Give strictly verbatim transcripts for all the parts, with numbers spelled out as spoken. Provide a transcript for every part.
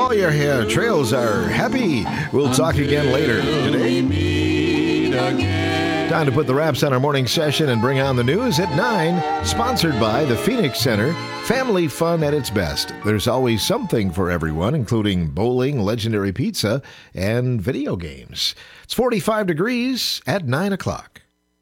all your hair trails are happy. We'll talk again later today. Time to put the wraps on our morning session and bring on the news at nine. Sponsored by the Phoenix Center. Family fun at its best. There's always something for everyone, including bowling, legendary pizza, and video games. It's forty-five degrees at nine o'clock.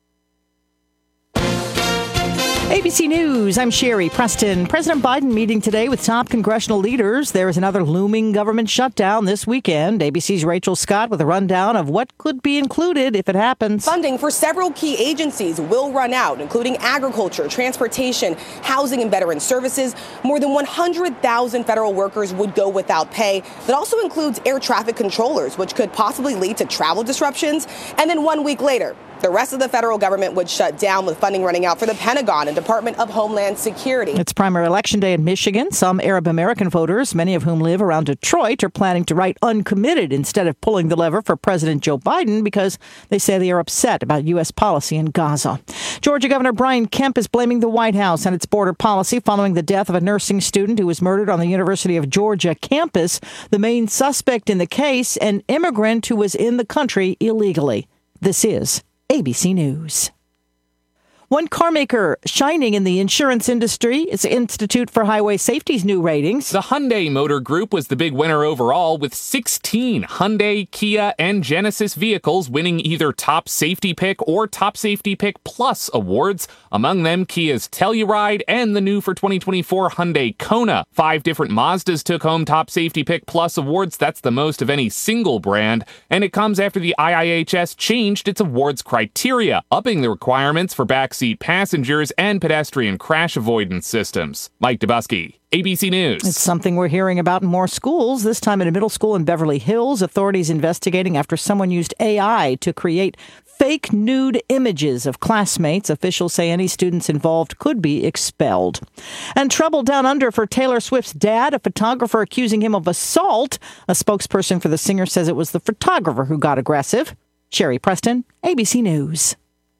A B C News, I'm Sherry Preston. President Biden meeting today with top congressional leaders. There is another looming government shutdown this weekend. A B C's Rachel Scott with a rundown of what could be included if it happens. Funding for several key agencies will run out, including agriculture, transportation, housing, and veteran services. More than one hundred thousand federal workers would go without pay. That also includes air traffic controllers, which could possibly lead to travel disruptions. And then one week later, the rest of the federal government would shut down, with funding running out for the Pentagon and Department of Homeland Security. It's primary election day in Michigan. Some Arab American voters, many of whom live around Detroit, are planning to write uncommitted instead of pulling the lever for President Joe Biden because they say they are upset about U S policy in Gaza. Georgia Governor Brian Kemp is blaming the White House and its border policy following the death of a nursing student who was murdered on the University of Georgia campus. The main suspect in the case, an immigrant who was in the country illegally. This is A B C News. One carmaker shining in the insurance industry is Institute for Highway Safety's new ratings. The Hyundai Motor Group was the big winner overall, with sixteen Hyundai, Kia, and Genesis vehicles winning either Top Safety Pick or Top Safety Pick Plus awards. Among them, Kia's Telluride and the new for twenty twenty-four Hyundai Kona. Five different Mazdas took home Top Safety Pick Plus awards. That's the most of any single brand. And it comes after the I I H S changed its awards criteria, upping the requirements for backseat passengers and pedestrian crash avoidance systems. Mike Dubusky, A B C News. It's something we're hearing about in more schools, this time at a middle school in Beverly Hills. Authorities investigating after someone used A I to create fake nude images of classmates. Officials say any students involved could be expelled. And trouble down under for Taylor Swift's dad, a photographer accusing him of assault. A spokesperson for the singer says it was the photographer who got aggressive. Sherry Preston, A B C News.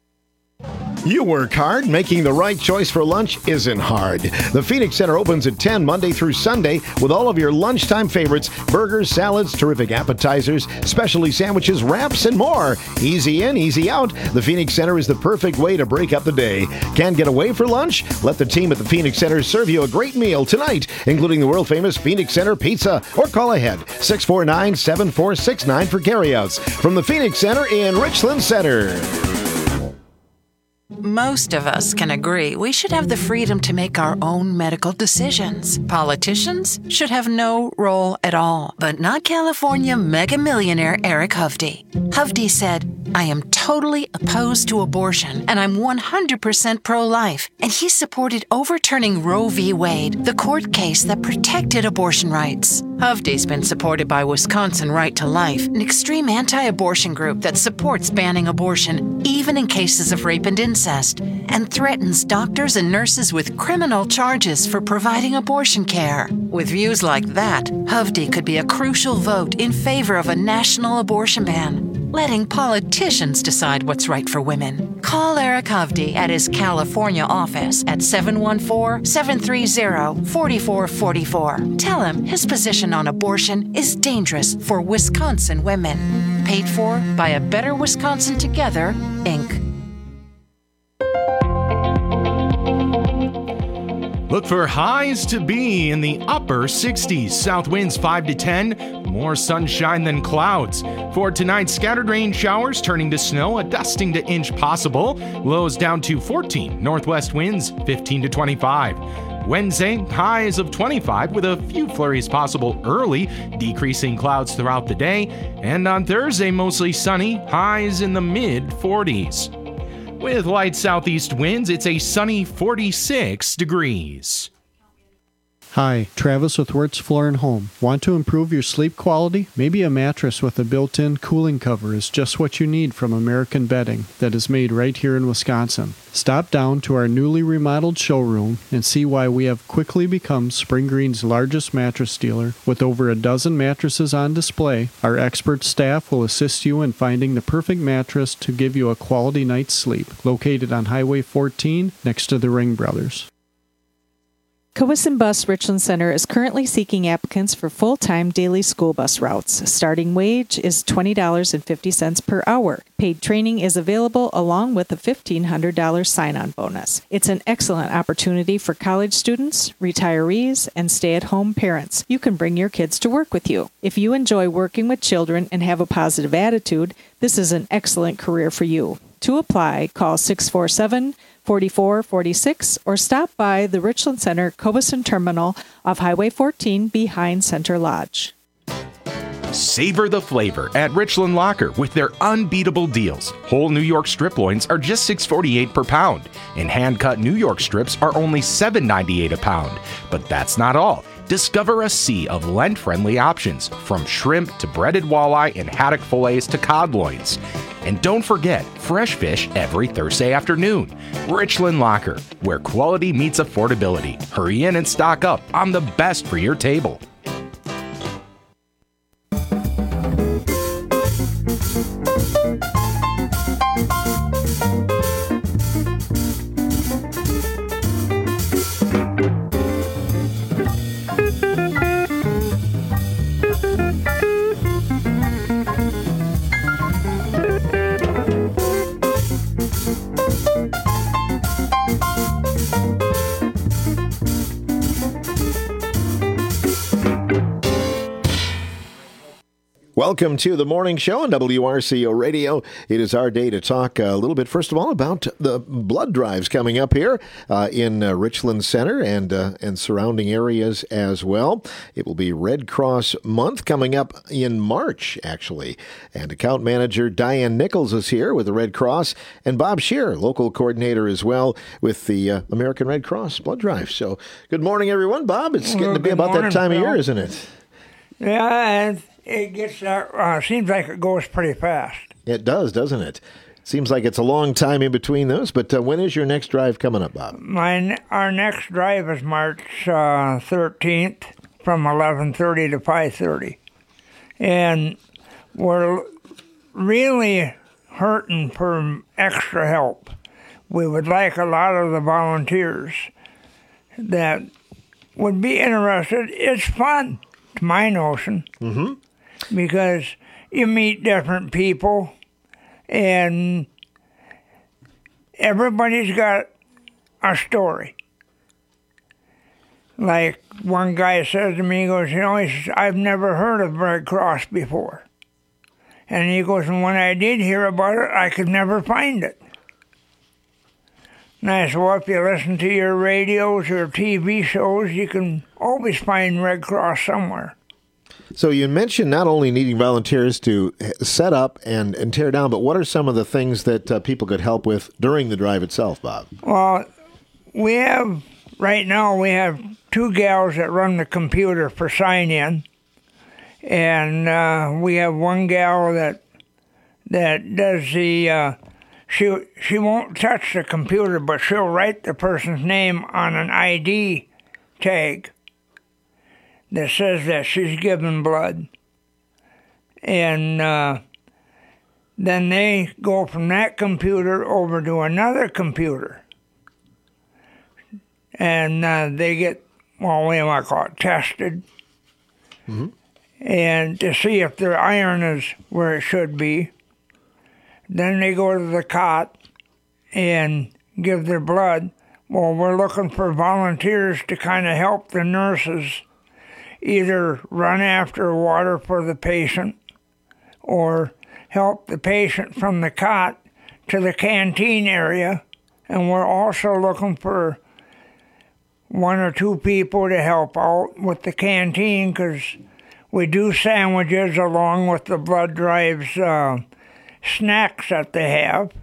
You work hard. Making the right choice for lunch isn't hard. The Phoenix Center opens at ten Monday through Sunday with all of your lunchtime favorites: burgers, salads, terrific appetizers, specialty sandwiches, wraps, and more. Easy in, easy out. The Phoenix Center is the perfect way to break up the day. Can't get away for lunch? Let the team at the Phoenix Center serve you a great meal tonight, including the world-famous Phoenix Center Pizza. Or call ahead, six four nine, seven four six nine for carryouts. From the Phoenix Center in Richland Center. Most of us can agree we should have the freedom to make our own medical decisions. Politicians should have no role at all, but not California mega millionaire Eric Hovde. Hovde said, "I am totally opposed to abortion, and I'm one hundred percent pro-life." And he supported overturning Roe v. Wade, the court case that protected abortion rights. Hovde's been supported by Wisconsin Right to Life, an extreme anti-abortion group that supports banning abortion, even in cases of rape and incest, and threatens doctors and nurses with criminal charges for providing abortion care. With views like that, Hovde could be a crucial vote in favor of a national abortion ban, letting politicians decide what's right for women. Call Eric Hovde at his California office at seven one four, seven three zero, four four four four. Tell him his position on abortion is dangerous for Wisconsin women. Paid for by A Better Wisconsin Together, Incorporated. Look for highs to be in the upper sixties. South winds five to ten. More sunshine than clouds. For tonight, scattered rain showers turning to snow, a dusting to inch possible. Lows down to fourteen. Northwest winds fifteen to twenty-five. Wednesday, highs of twenty-five with a few flurries possible early, decreasing clouds throughout the day. And on Thursday, mostly sunny, highs in the mid forties. With light southeast winds, it's a sunny forty-six degrees. Hi, Travis with Wirtz Floor and Home. Want to improve your sleep quality? Maybe a mattress with a built-in cooling cover is just what you need from American Bedding that is made right here in Wisconsin. Stop down to our newly remodeled showroom and see why we have quickly become Spring Green's largest mattress dealer. With over a dozen mattresses on display, our expert staff will assist you in finding the perfect mattress to give you a quality night's sleep. Located on Highway fourteen next to the Ring Brothers. Cowesson Bus Richland Center is currently seeking applicants for full-time daily school bus routes. Starting wage is twenty dollars and fifty cents per hour. Paid training is available along with a fifteen hundred dollars sign-on bonus. It's an excellent opportunity for college students, retirees, and stay-at-home parents. You can bring your kids to work with you. If you enjoy working with children and have a positive attitude, this is an excellent career for you. To apply, call six four seven, four four four six or stop by the Richland Center Cowesson Terminal off Highway fourteen behind Center Lodge. Savor the flavor at Richland Locker with their unbeatable deals. Whole New York strip loins are just six forty-eight per pound, and hand-cut New York strips are only seven ninety-eight a pound. But that's not all. Discover a sea of Lent-friendly options, from shrimp to breaded walleye and haddock fillets to cod loins. And don't forget, fresh fish every Thursday afternoon. Richland Locker, where quality meets affordability. Hurry in and stock up on the best for your table. Welcome to the morning show on W R C O Radio. It is our day to talk a little bit, first of all, about the blood drives coming up here uh, in uh, Richland Center and uh, and surrounding areas as well. It will be Red Cross Month coming up in March, actually. And account manager Diane Nichols is here with the Red Cross, and Bob Shear, local coordinator as well with the uh, American Red Cross blood drive. So good morning, everyone. Bob, it's getting Well, to be good about morning, that time Bill. of year, isn't it? Yeah, and it gets, uh, uh, seems like it goes pretty fast. It does, doesn't it? Seems like it's a long time in between those, but uh, when is your next drive coming up, Bob? My, our next drive is March uh, thirteenth from eleven thirty to five thirty. And we're really hurting for extra help. We would like a lot of the volunteers that would be interested. It's fun, to my notion, Mm-hmm. because you meet different people, and everybody's got a story. Like one guy says to me, he goes, you know, he says, I've never heard of Red Cross before. And he goes, and when I did hear about it, I could never find it. And I said, well, if you listen to your radios or T V shows, you can always find Red Cross somewhere. So you mentioned not only needing volunteers to set up and, and tear down, but what are some of the things that uh, people could help with during the drive itself, Bob? Well, we have, right now, we have two gals that run the computer for sign-in. And uh, we have one gal that that does the, uh, she, she won't touch the computer, but she'll write the person's name on an I D tag that says that she's given blood. And uh, then they go from that computer over to another computer. And uh, they get, well, we might call it tested. Mm-hmm. And to see if their iron is where it should be. Then they go to the cot and give their blood. Well, we're looking for volunteers to kind of help the nurses either run after water for the patient or help the patient from the cot to the canteen area. And we're also looking for one or two people to help out with the canteen, because we do sandwiches along with the blood drives uh, snacks that they have.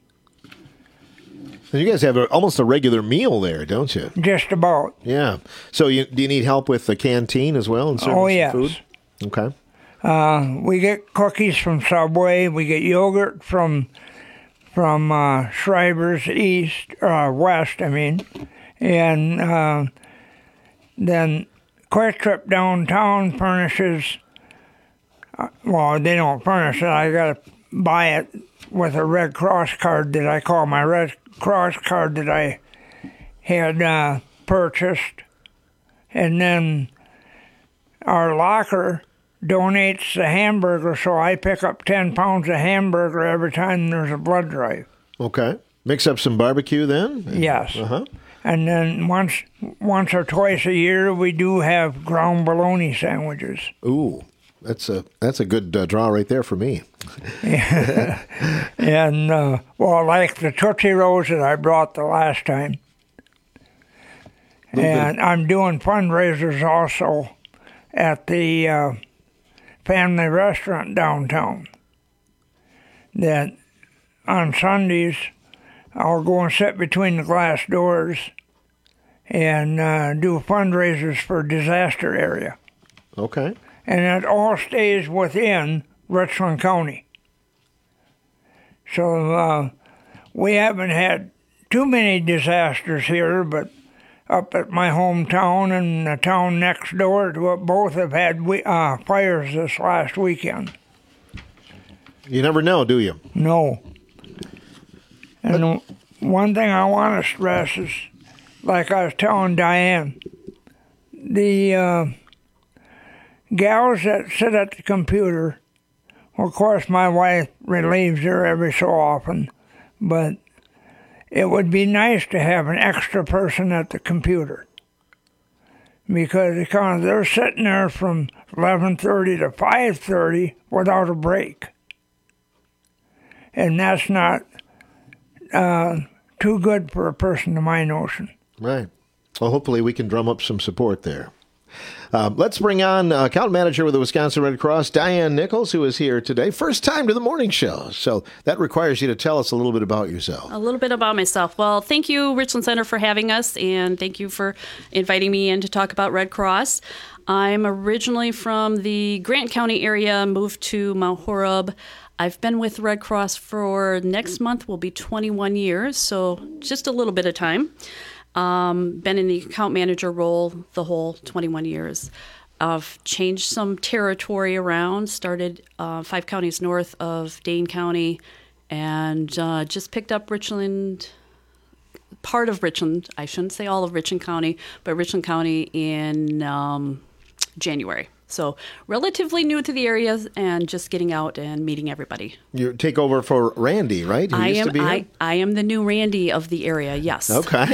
And you guys have a, almost a regular meal there, don't you? Just about. Yeah. So you, do you need help with the canteen as well and serving Oh, some yes. food? Okay. Uh, we get cookies from Subway. We get yogurt from from uh, Schreiber's East, uh, West, I mean. And uh, then Quick Trip downtown furnishes, uh, well, they don't furnish it. I got to buy it with a Red Cross card that I call my Red Cross card that I had uh, purchased. and then our locker donates the hamburger, so I pick up ten pounds of hamburger every time there's a blood drive. Okay. Mix up some barbecue then? Yes. Uh-huh. And then once once or twice a year, we do have ground bologna sandwiches. Ooh, that's a that's a good uh, draw right there for me. And, uh, well, like the Tootsie Rolls that I brought the last time. And I'm doing fundraisers also at the uh, family restaurant downtown. That on Sundays, I'll go and sit between the glass doors and uh, do fundraisers for disaster area. Okay. And it all stays within Richland County. So uh, we haven't had too many disasters here, but up at my hometown and the town next door to it, both have had we, uh, fires this last weekend. You never know, do you? No. And but, one thing I want to stress is, like I was telling Diane, the uh, gals that sit at the computer, well, of course my wife relieves her every so often, but it would be nice to have an extra person at the computer, because they're sitting there from eleven thirty to five thirty without a break. And that's not uh, too good for a person to my notion. Right. Well, hopefully we can drum up some support there. Uh, let's bring on uh, account manager with the Wisconsin Red Cross, Diane Nichols, who is here today. First time to the morning show. So that requires you to tell us a little bit about yourself. A little bit about myself. Well, thank you, Richland Center, for having us, and thank you for inviting me in to talk about Red Cross. I'm originally from the Grant County area, moved to Mount Horeb. I've been with Red Cross for next month will be twenty-one years, so just a little bit of time. Um, been in the account manager role the whole twenty-one years. I've changed some territory around, started uh, five counties north of Dane County, and uh, just picked up Richland, part of Richland, I shouldn't say all of Richland County, but Richland County in um, January. So relatively new to the area and just getting out and meeting everybody. You take over for Randy, right? Who I used am to be I, here? I am the new Randy of the area, yes. Okay.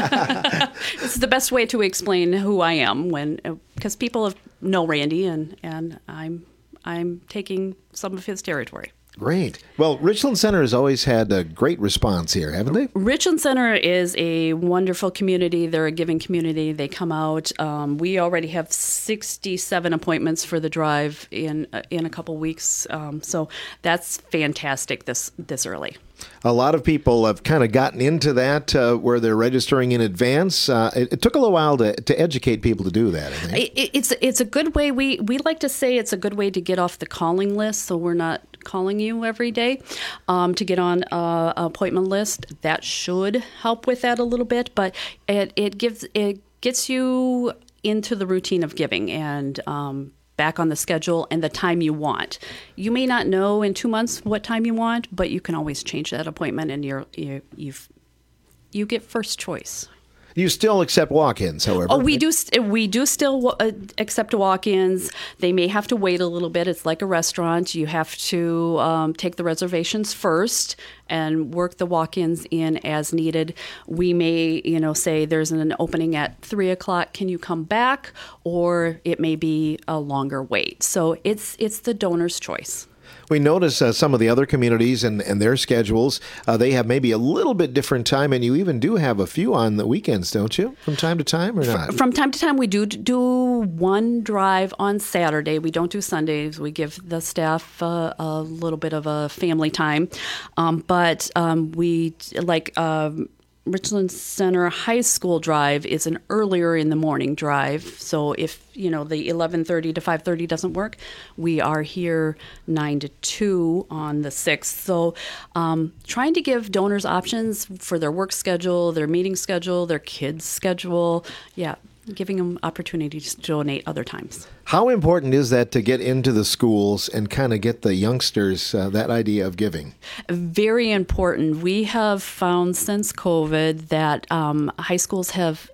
It's the best way to explain who I am, when because people have, know Randy, and, and I'm I'm taking some of his territory. Great. Well, Richland Center has always had a great response here, haven't they? Richland Center is a wonderful community. They're a giving community. They come out. Um, we already have sixty-seven appointments for the drive in uh, in a couple weeks. Um, so that's fantastic this this early. A lot of people have kind of gotten into that uh, where they're registering in advance. Uh, it, it took a little while to, to educate people to do that, I think. It, it's, it's a good way. We, we like to say it's a good way to get off the calling list, so we're not calling you every day, um, to get on a, a appointment list. That should help with that a little bit, but it, it gives it gets you into the routine of giving and um, back on the schedule and the time you want. You may not know in two months what time you want, but you can always change that appointment, and you're you you've, you get first choice. You still accept walk-ins, however. Oh, we do. We do still uh, accept walk-ins. They may have to wait a little bit. It's like a restaurant. You have to um, take the reservations first and work the walk-ins in as needed. We may, you know, say there's an opening at three o'clock. Can you come back? Or it may be a longer wait. So it's it's the donor's choice. We notice uh, some of the other communities and, and their schedules, uh, they have maybe a little bit different time, and you even do have a few on the weekends, don't you, from time to time, or not? From time to time, we do do one drive on Saturday. We don't do Sundays. We give the staff uh, a little bit of a family time. Um, but um, we, like... Um, Richland Center High School drive is an earlier in the morning drive. So if, you know, the eleven thirty to five thirty doesn't work, we are here nine to two on the sixth. So um, trying to give donors options for their work schedule, their meeting schedule, their kids' schedule. Yeah, giving them opportunities to donate other times. How important is that to get into the schools and kind of get the youngsters uh, that idea of giving? Very important. We have found since COVID that um, high schools have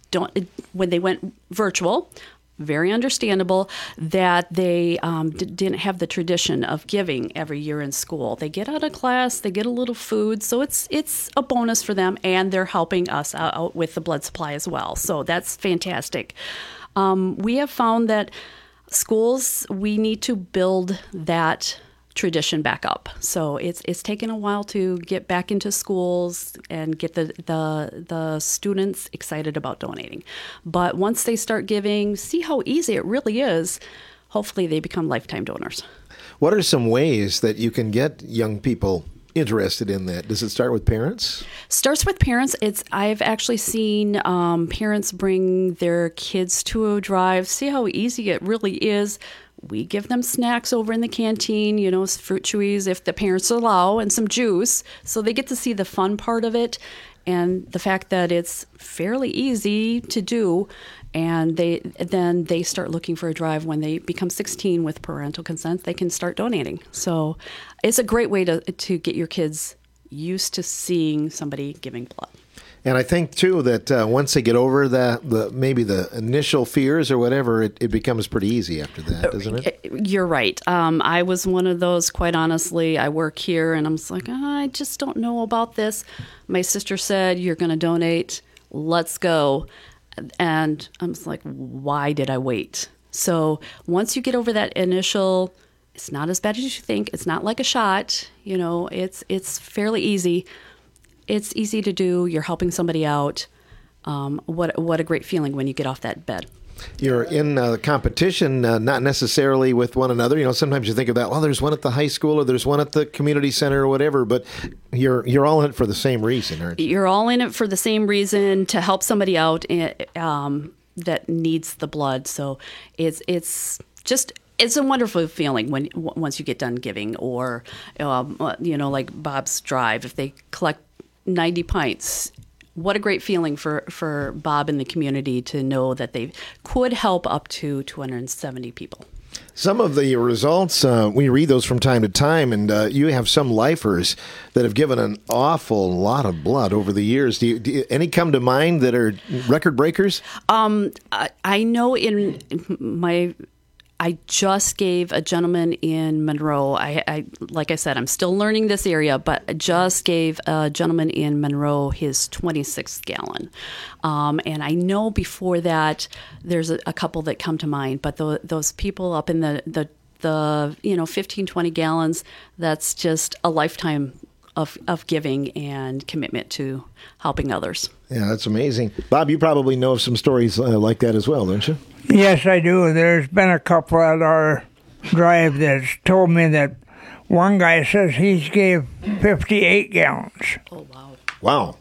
don't when they went virtual. Very understandable that they um, d- didn't have the tradition of giving every year in school. They get out of class, they get a little food, so it's it's a bonus for them, and they're helping us out with the blood supply as well. So that's fantastic. Um, we have found that schools, we need to build that tradition back up. So it's it's taken a while to get back into schools and get the, the the students excited about donating. But once they start giving, see how easy it really is. Hopefully they become lifetime donors. What are some ways that you can get young people interested in that? Does it start with parents? Starts with parents. It's I've actually seen um, parents bring their kids to a drive, see how easy it really is. We give them snacks over in the canteen, you know, fruit chewies if the parents allow, and some juice. So they get to see the fun part of it and the fact that it's fairly easy to do. And they then they start looking for a drive when they become sixteen with parental consent. They can start donating. So it's a great way to to get your kids used to seeing somebody giving blood. And I think, too, that uh, once they get over the, the maybe the initial fears or whatever, it, it becomes pretty easy after that, doesn't it? You're right. Um, I was one of those, quite honestly. I work here, and I'm just like, oh, I just don't know about this. My sister said, you're going to donate. Let's go. And I'm just like, why did I wait? So once you get over that initial, it's not as bad as you think. It's not like a shot. You know, it's it's fairly easy. It's easy to do. You're helping somebody out. Um, what what a great feeling when you get off that bed. You're in uh, competition, uh, not necessarily with one another. You know, sometimes you think of that, well, there's one at the high school or there's one at the community center or whatever, but you're you're all in it for the same reason, aren't you? You're all in it for the same reason, to help somebody out um, that needs the blood. So it's it's just... It's a wonderful feeling when once you get done giving, or um, you know, like Bob's Drive, if they collect ninety pints. What a great feeling for, for Bob and the community to know that they could help up to two hundred seventy people. Some of the results, uh, we read those from time to time, and uh, you have some lifers that have given an awful lot of blood over the years. Do you, do you, any come to mind that are record breakers? Um, I, I know in my... I just gave a gentleman in Monroe, I, I like I said, I'm still learning this area, but I just gave a gentleman in Monroe his twenty-sixth gallon. Um, and I know before that, there's a, a couple that come to mind, but the, those people up in the, the, the, you know, fifteen, twenty gallons, that's just a lifetime of, of giving and commitment to helping others. Yeah, that's amazing. Bob, you probably know of some stories uh, like that as well, don't you? Yes, I do. There's been a couple at our drive that's told me that one guy says he's gave fifty-eight gallons. Oh, wow. Wow.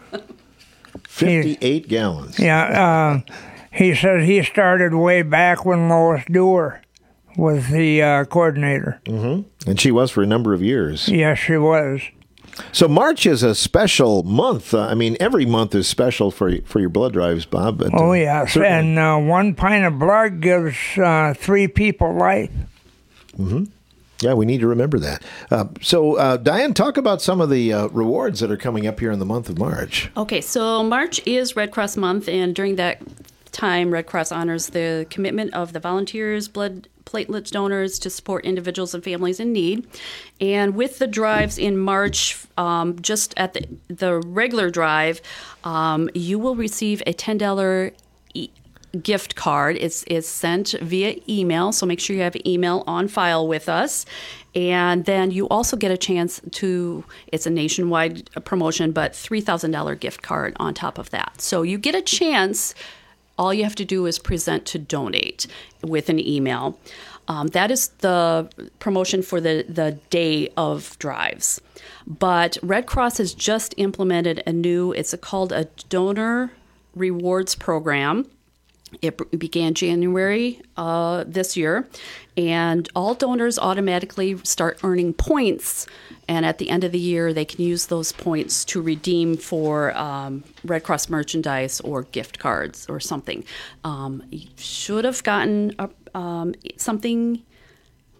fifty-eight he, gallons. Yeah. Uh, he says he started way back when Lois Dewar was the uh, coordinator. Mm-hmm. And she was for a number of years. Yes, she was. So March is a special month. Uh, I mean, every month is special for for your blood drives, Bob. But, oh, uh, yes. certainly. And uh, one pint of blood gives uh, three people life. Mm-hmm. Yeah, we need to remember that. Uh, so, uh, Diane, talk about some of the uh, rewards that are coming up here in the month of March. Okay, so March is Red Cross month, and during that time, Red Cross honors the commitment of the volunteers, blood platelet donors to support individuals and families in need. And with the drives in March, um, just at the, the regular drive, um, you will receive a ten dollars e- gift card. It's, it's sent via email, so make sure you have email on file with us. And then you also get a chance to, it's a nationwide promotion, but three thousand dollars gift card on top of that. So you get a chance. All you have to do is present to donate with an email. Um, that is the promotion for the, the day of drives. But Red Cross has just implemented a new, it's a, called a donor rewards program. It b- began January uh, this year, and all donors automatically start earning points, and at the end of the year, they can use those points to redeem for um, Red Cross merchandise or gift cards or something. Um, you should have gotten a, um, something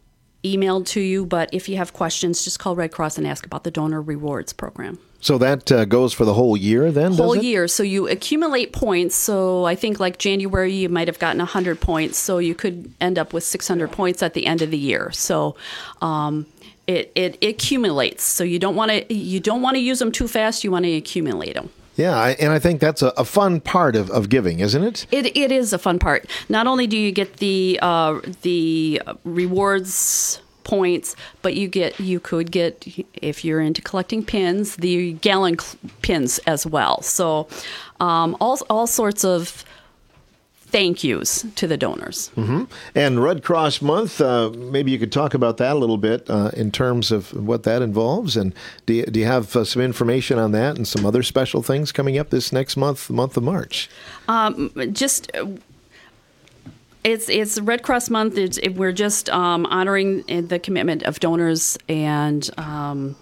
emailed to you. But if you have questions, just call Red Cross and ask about the Donor Rewards Program. So that uh, goes for the whole year then, Whole does it? year. So you accumulate points. So I think like January, you might have gotten one hundred points. So you could end up with six hundred points at the end of the year. So um, it, it, it accumulates. So you don't want to you don't want to use them too fast. You want to accumulate them. Yeah, I, and I think that's a, a fun part of, of giving, isn't it? It It is a fun part. Not only do you get the uh, the rewards points, but you get you could get, if you're into collecting pins, the gallon cl- pins as well. So um, all all sorts of thank yous to the donors. Mm-hmm. And Red Cross Month, uh, maybe you could talk about that a little bit uh, in terms of what that involves. And do you, do you have uh, some information on that and some other special things coming up this next month, the month of March? Um, just. It's it's Red Cross Month. It's, it, we're just um, honoring the commitment of donors and um,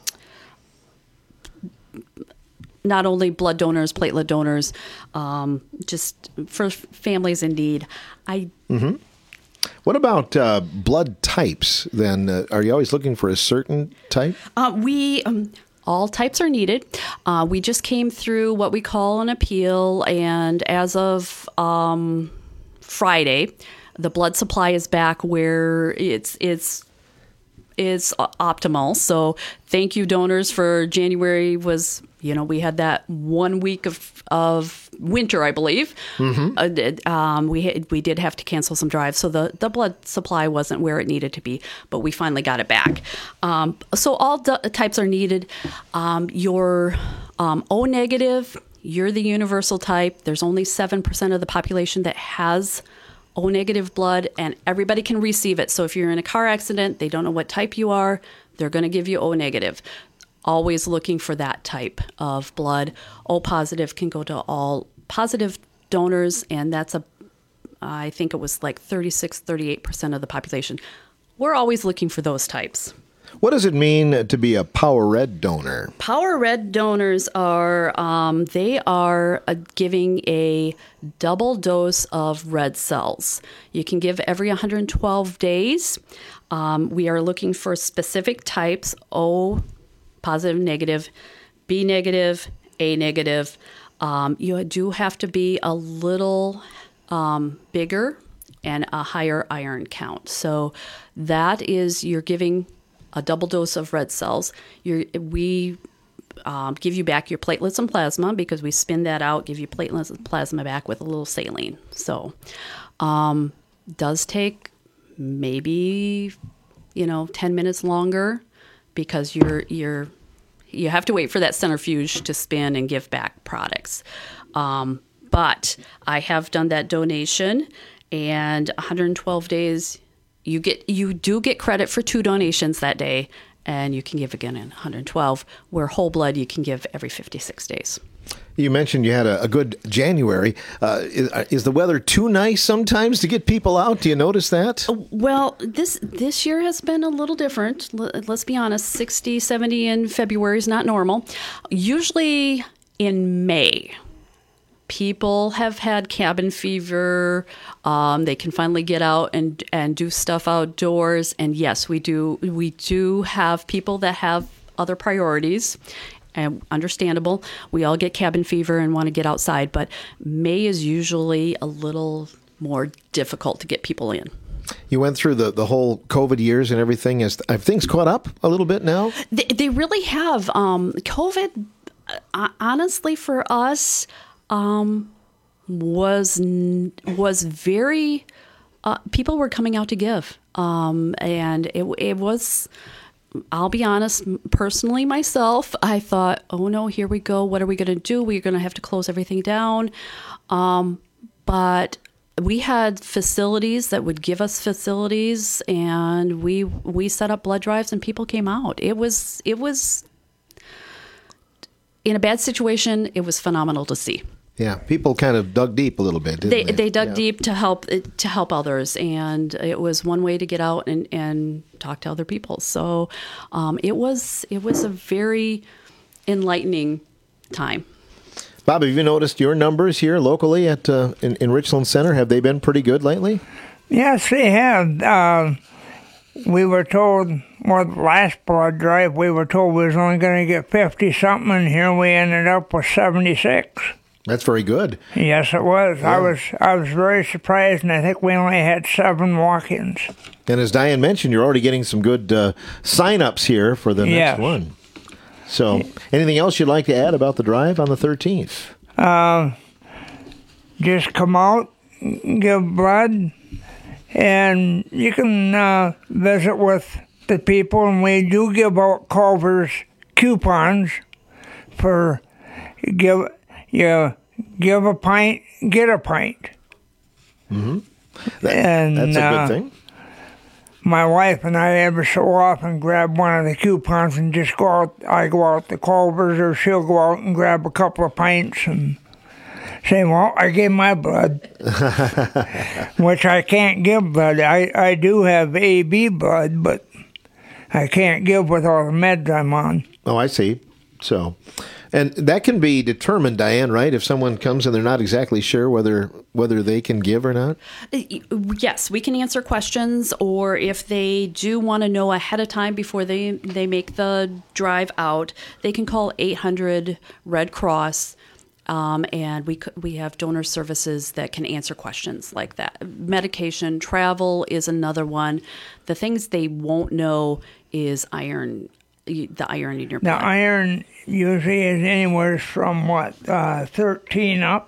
not only blood donors, platelet donors, um, just for families in need. I. Mm-hmm. What about uh, blood types then? Uh, are you always looking for a certain type? Uh, we. Um, All types are needed. Uh, we just came through what we call an appeal, and as of um, Friday, the blood supply is back where it's it's it's optimal. So thank you, donors, for January was, you know, we had that one week of of winter, I believe. Mm-hmm. Uh, um, we had, we did have to cancel some drives, so the, the blood supply wasn't where it needed to be, but we finally got it back. Um, so all d- types are needed. Um, your um, O negative, you're the universal type. There's only seven percent of the population that has O negative blood, and everybody can receive it. So if you're in a car accident, they don't know what type you are, they're going to give you O negative. Always looking for that type of blood. O positive can go to all positive donors, and that's a, I think it was like thirty-six, thirty-eight percent of the population. We're always looking for those types. What does it mean to be a Power Red donor? Power Red donors are, um, they are uh, giving a double dose of red cells. You can give every one hundred twelve days. Um, we are looking for specific types, O positive, negative, B negative, A negative. Um, you do have to be a little um, bigger and a higher iron count. So that is, you're giving a double dose of red cells. You're, we um, give you back your platelets and plasma because we spin that out, give you platelets and plasma back with a little saline. So um, does take maybe, you know, ten minutes longer because you're you're you have to wait for that centrifuge to spin and give back products. Um, but I have done that donation, and one hundred twelve days. You get you do get credit for two donations that day, and you can give again in one hundred twelve, where whole blood you can give every fifty-six days. You mentioned you had a, a good January. Uh, is, is the weather too nice sometimes to get people out? Do you notice that? Well, this this year has been a little different. Let's be honest, sixty, seventy in February is not normal. Usually in May, people have had cabin fever. Um, they can finally get out and, and do stuff outdoors. And yes, we do we do have people that have other priorities, and understandable. We all get cabin fever and want to get outside, but May is usually a little more difficult to get people in. You went through the, the whole COVID years and everything. Has, have things caught up a little bit now? They, they really have. Um, COVID, uh, honestly, for us, um, was was very. Uh, people were coming out to give, um, and it it was. I'll be honest, personally myself, I thought, oh no, here we go. What are we going to do? We're going to have to close everything down. Um, but we had facilities that would give us facilities, and we we set up blood drives, and people came out. It was it was in a bad situation. It was phenomenal to see. Yeah, people kind of dug deep a little bit, didn't they? They, they dug yeah. deep to help to help others, and it was one way to get out and, and talk to other people. So um, it was it was a very enlightening time. Bob, have you noticed your numbers here locally at uh, in, in Richland Center? Have they been pretty good lately? Yes, they have. Uh, we were told, well, the last blood drive, we were told we was only going to get fifty-something, and here we ended up with seventy-six. That's very good. Yes, it was. Yeah. I was I was very surprised, and I think we only had seven walk-ins. And as Diane mentioned, you're already getting some good uh, sign-ups here for the next yes. one. So, anything else you'd like to add about the drive on the thirteenth? Uh, just come out, give blood, and you can uh, visit with the people, and we do give out Culver's coupons for give you give a pint, get a pint. Mm-hmm. That, and, that's a good uh, thing. My wife and I ever so often grab one of the coupons and just go out. I go out to Culver's, or she'll go out and grab a couple of pints and say, well, I gave my blood, which I can't give blood. I, I do have A B blood, but I can't give with all the meds I'm on. Oh, I see. So, and that can be determined, Diane, right? If someone comes and they're not exactly sure whether whether they can give or not? Yes, we can answer questions, or if they do want to know ahead of time before they, they make the drive out, they can call eight hundred Red Cross. Um, and we we have donor services that can answer questions like that. Medication, travel is another one. The things they won't know is iron, the iron in your blood. The iron usually is anywhere from what, uh, thirteen up?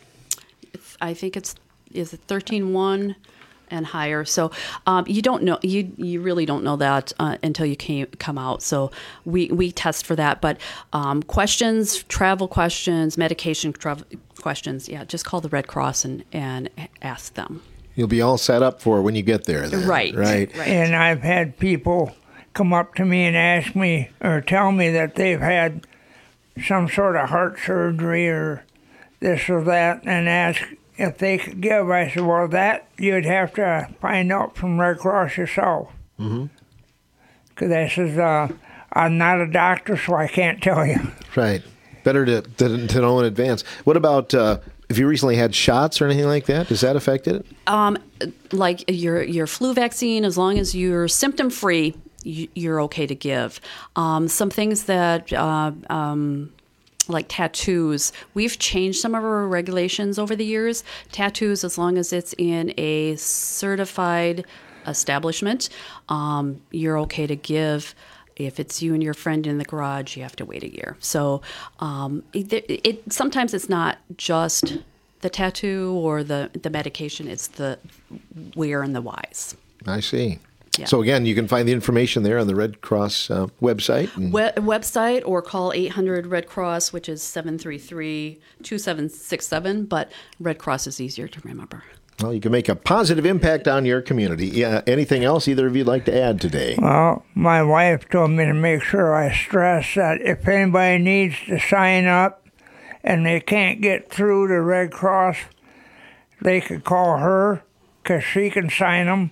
I think it's is it thirteen one and higher. So um, you don't know, you you really don't know that uh, until you came, come out. So we, we test for that. But um, questions, travel questions, medication travel questions, yeah, just call the Red Cross and, and ask them. You'll be all set up for when you get there then. Right. Right. right. And I've had people come up to me and ask me or tell me that they've had some sort of heart surgery or this or that, and ask if they could give. I said, well, that you'd have to find out from Red Cross yourself. Mm-hmm. Because I says, uh, I'm not a doctor, so I can't tell you. Right. Better to, to, to know in advance. What about uh, if you recently had shots or anything like that? Does that affect it? Um, like your your flu vaccine, as long as you're symptom free, you, you're okay to give. Um, some things that. Uh, um, like tattoos. We've changed some of our regulations over the years. Tattoos, as long as it's in a certified establishment, um, you're okay to give. If it's you and your friend in the garage, you have to wait a year. So um, it, it sometimes it's not just the tattoo or the, the medication, it's the where and the whys. I see. Yeah. So again, you can find the information there on the Red Cross uh, website. And We- website or call eight hundred Red Cross, which is seven three three, two seven six seven, but Red Cross is easier to remember. Well, you can make a positive impact on your community. Yeah. Anything else either of you'd like to add today? Well, my wife told me to make sure I stress that if anybody needs to sign up and they can't get through to Red Cross, they could call her because she can sign them.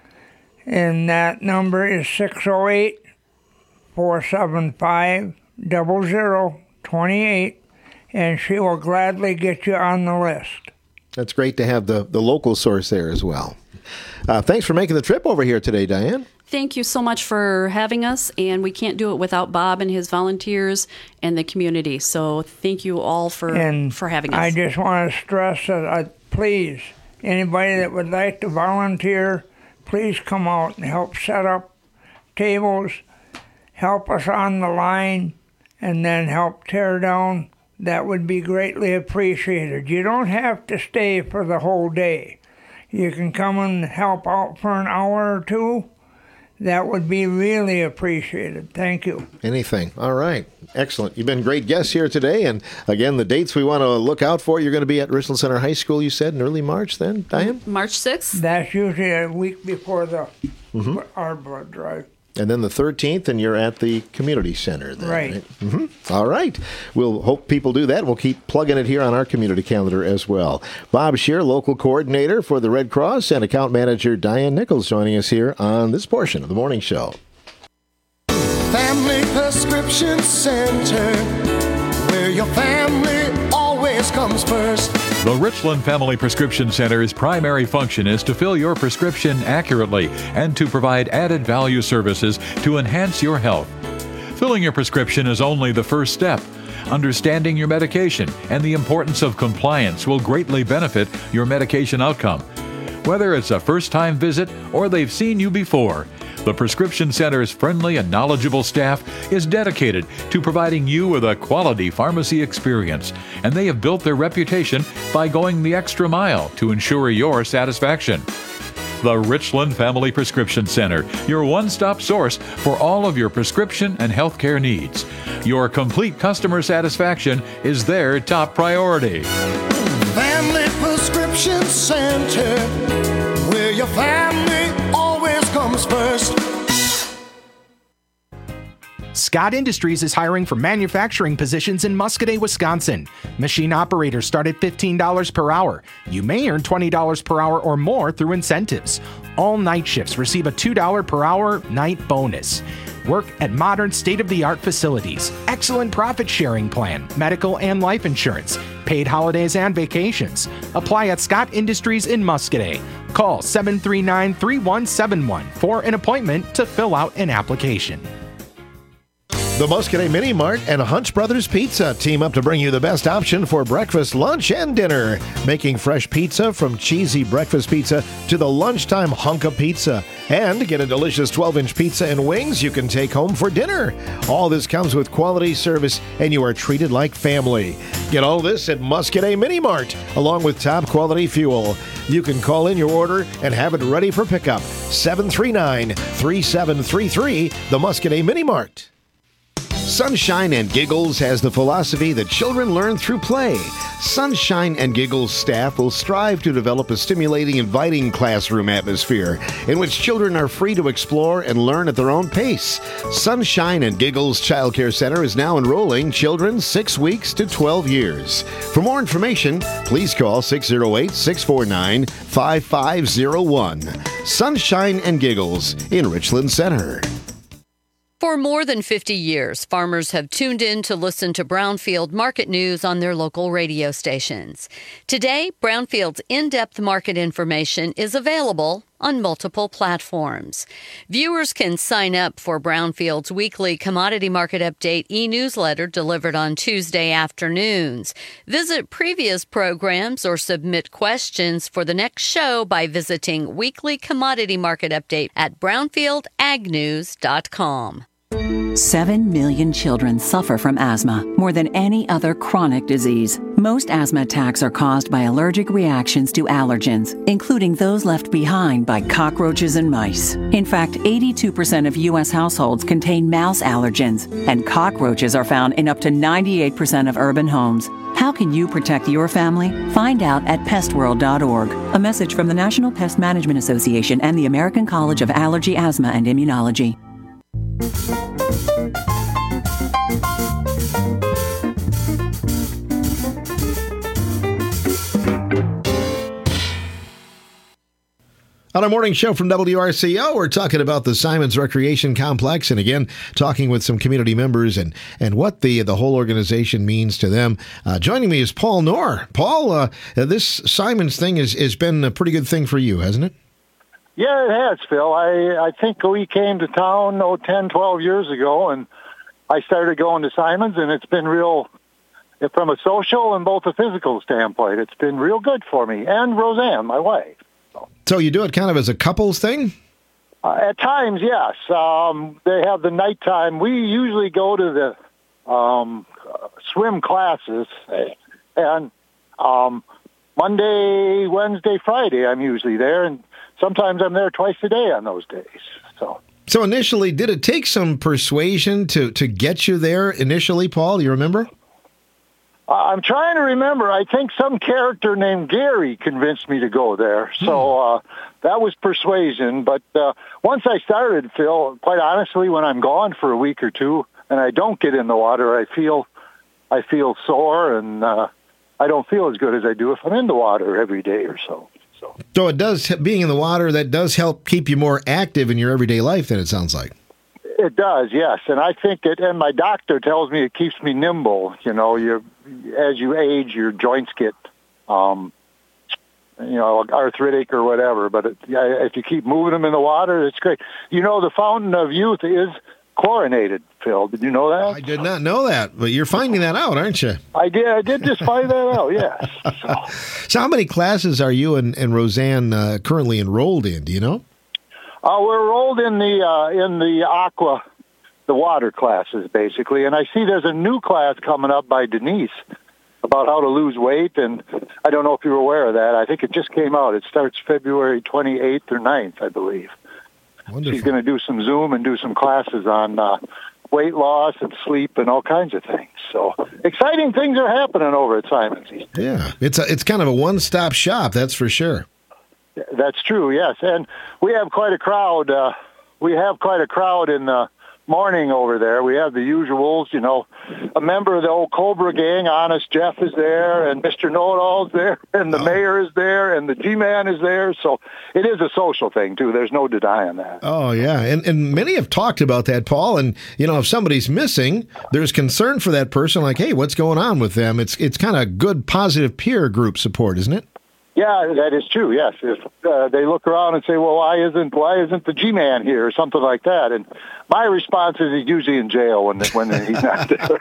And that number is six oh eight, four seven five, zero zero two eight, and she will gladly get you on the list. That's great to have the, the local source there as well. Uh, thanks for making the trip over here today, Diane. Thank you so much for having us, and we can't do it without Bob and his volunteers and the community. So thank you all for, and for having us. I just want to stress that, I, please, anybody that would like to volunteer, please come out and help set up tables, help us on the line, and then help tear down. That would be greatly appreciated. You don't have to stay for the whole day. You can come and help out for an hour or two. That would be really appreciated. Thank you. Anything. All right. Excellent. You've been great guests here today. And again, the dates we want to look out for, you're going to be at Richland Center High School, you said, in early March then, Diane? March sixth. That's usually a week before the mm-hmm. our blood drive. And then the thirteenth, and you're at the community center then, right? right? Mm-hmm. All right. We'll hope people do that. We'll keep plugging it here on our community calendar as well. Bob Scheer, local coordinator for the Red Cross, and account manager Diane Nichols joining us here on this portion of the morning show. Family Prescription Center, where your family always comes first. The Richland Family Prescription Center's primary function is to fill your prescription accurately and to provide added value services to enhance your health. Filling your prescription is only the first step. Understanding your medication and the importance of compliance will greatly benefit your medication outcome. Whether it's a first-time visit or they've seen you before, the Prescription Center's friendly and knowledgeable staff is dedicated to providing you with a quality pharmacy experience, and they have built their reputation by going the extra mile to ensure your satisfaction. The Richland Family Prescription Center, your one-stop source for all of your prescription and healthcare needs. Your complete customer satisfaction is their top priority. Family Prescription Center, where your family always comes first. Scott Industries is hiring for manufacturing positions in Muscoda, Wisconsin. Machine operators start at fifteen dollars per hour. You may earn twenty dollars per hour or more through incentives. All night shifts receive a two dollars per hour night bonus. Work at modern state-of-the-art facilities. Excellent profit sharing plan, medical and life insurance, paid holidays and vacations. Apply at Scott Industries in Muscoda. Call seven three nine, three one seven one for an appointment to fill out an application. The Muscoda Mini Mart and Hunt's Brothers Pizza team up to bring you the best option for breakfast, lunch, and dinner. Making fresh pizza from cheesy breakfast pizza to the lunchtime hunk of pizza. And get a delicious twelve-inch pizza and wings you can take home for dinner. All this comes with quality service, and you are treated like family. Get all this at Muscoda Mini Mart, along with top quality fuel. You can call in your order and have it ready for pickup. seven three nine, three seven three three, the Muscoda Mini Mart. Sunshine and Giggles has the philosophy that children learn through play. Sunshine and Giggles staff will strive to develop a stimulating, inviting classroom atmosphere in which children are free to explore and learn at their own pace. Sunshine and Giggles Child Care Center is now enrolling children six weeks to twelve years. For more information, please call six oh eight, six four nine, five five oh one. Sunshine and Giggles in Richland Center. For more than fifty years, farmers have tuned in to listen to Brownfield market news on their local radio stations. Today, Brownfield's in-depth market information is available on multiple platforms. Viewers can sign up for Brownfield's weekly commodity market update e-newsletter delivered on Tuesday afternoons. Visit previous programs or submit questions for the next show by visiting Weekly Commodity Market Update at brownfield ag news dot com. Seven million children suffer from asthma, more than any other chronic disease. Most asthma attacks are caused by allergic reactions to allergens, including those left behind by cockroaches and mice. In fact, eighty-two percent of U S households contain mouse allergens, and cockroaches are found in up to ninety-eight percent of urban homes. How can you protect your family? Find out at pest world dot org. A message from the National Pest Management Association and the American College of Allergy, Asthma, and Immunology. On our morning show from W R C O, we're talking about the Simons Recreation Complex, and again, talking with some community members and, and what the the whole organization means to them. Uh, joining me is Paul Knorr. Paul, uh, this Simons thing has is, is been a pretty good thing for you, hasn't it? Yeah, it has, Phil. I, I think we came to town, oh, ten, twelve years ago, and I started going to Simons, and it's been real, from a social and both a physical standpoint, it's been real good for me, and Roseanne, my wife. So you do it kind of as a couples thing? Uh, at times, yes. Um, they have the nighttime. We usually go to the um, swim classes, and um, Monday, Wednesday, Friday, I'm usually there, and sometimes I'm there twice a day on those days. So, so initially, did it take some persuasion to, to get you there initially, Paul? Do you remember? I'm trying to remember. I think some character named Gary convinced me to go there. So uh, that was persuasion. But uh, once I started, Phil, quite honestly, when I'm gone for a week or two and I don't get in the water, I feel I feel sore, and uh, I don't feel as good as I do if I'm in the water every day or so. So, so it does, being in the water, that does help keep you more active in your everyday life, then it sounds like. It does, yes. And I think it, and my doctor tells me it keeps me nimble. You know, you as you age, your joints get um, you know, arthritic or whatever. But it, yeah, if you keep moving them in the water, it's great. You know, the Fountain of Youth is chlorinated, Phil. Did you know that? I did not know that, but you're finding that out, aren't you? I did. I did just find that out. Yes. So, so how many classes are you and, and Roseanne uh, currently enrolled in? Do you know? Uh, we're enrolled in the uh, in the aqua, the water classes, basically. And I see there's a new class coming up by Denise about how to lose weight. And I don't know if you're aware of that. I think it just came out. It starts February twenty-eighth or ninth, I believe. Wonderful. She's going to do some Zoom and do some classes on uh, weight loss and sleep and all kinds of things. So exciting things are happening over at Simon's. Yeah, it's a, it's kind of a one-stop shop, that's for sure. That's true, yes. And we have quite a crowd. Uh, we have quite a crowd in the morning over there. We have the usuals, you know, a member of the old Cobra gang, Honest Jeff, is there, and Mister Know-It-All's there, and the oh. mayor is there, and the G-Man is there. So it is a social thing, too. There's no denying that. Oh, yeah. And and many have talked about that, Paul. And, you know, if somebody's missing, there's concern for that person, like, hey, what's going on with them? It's, it's kind of good, positive peer group support, isn't it? Yeah, that is true. Yes, if uh, they look around and say, "Well, why isn't why isn't the G-Man here?" or something like that, and my response is he's usually in jail when when he's not there.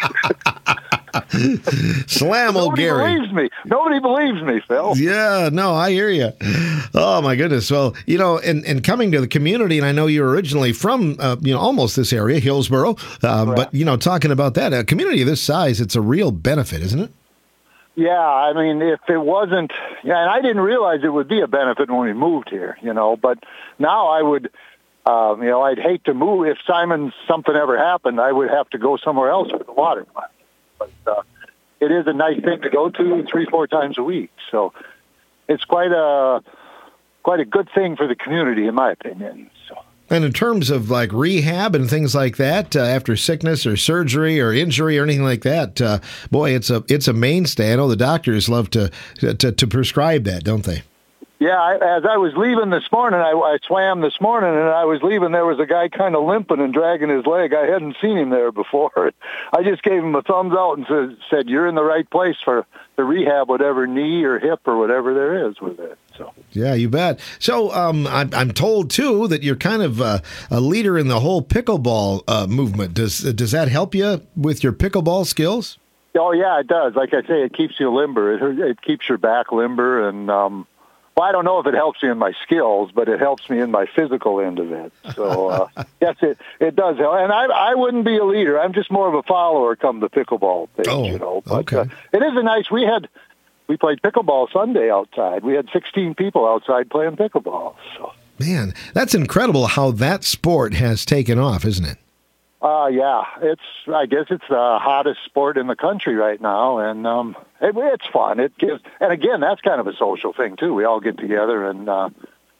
Slam old Nobody Gary. believes me. Nobody believes me, Phil. Yeah, no, I hear you. Oh my goodness. Well, you know, and, and coming to the community, and I know you're originally from, uh, you know, almost this area, Hillsboro, um, but you know, talking about that, a community of this size, it's a real benefit, isn't it? Yeah, I mean, if it wasn't, yeah, and I didn't realize it would be a benefit when we moved here, you know, but now I would, um, you know, I'd hate to move. If Simon's something ever happened, I would have to go somewhere else for the water plant. But uh, it is a nice thing to go to three, four times a week. So it's quite a, quite a good thing for the community, in my opinion. So. And in terms of like rehab and things like that, uh, after sickness or surgery or injury or anything like that, uh, boy, it's a it's a mainstay. I know the doctors love to to, to prescribe that, don't they? Yeah, I, as I was leaving this morning, I, I swam this morning, and I was leaving, there was a guy kind of limping and dragging his leg. I hadn't seen him there before. I just gave him a thumbs out and said, said you're in the right place for the rehab, whatever knee or hip or whatever there is with it. So. Yeah, you bet. So um, I'm, I'm told, too, that you're kind of uh, a leader in the whole pickleball uh, movement. Does, does that help you with your pickleball skills? Oh, yeah, it does. Like I say, it keeps you limber. It, it keeps your back limber, and um, well, I don't know if it helps me in my skills, but it helps me in my physical end of it. So, uh, yes, it, it does help. And I I wouldn't be a leader. I'm just more of a follower come the pickleball thing, oh, you know. But, okay. uh, it is a nice, we had, we played pickleball Sunday outside. We had sixteen people outside playing pickleball. So. Man, that's incredible how that sport has taken off, isn't it? Uh, yeah, it's, I guess it's the hottest sport in the country right now, and um, it, it's fun. It gives, and again, that's kind of a social thing too. We all get together and uh,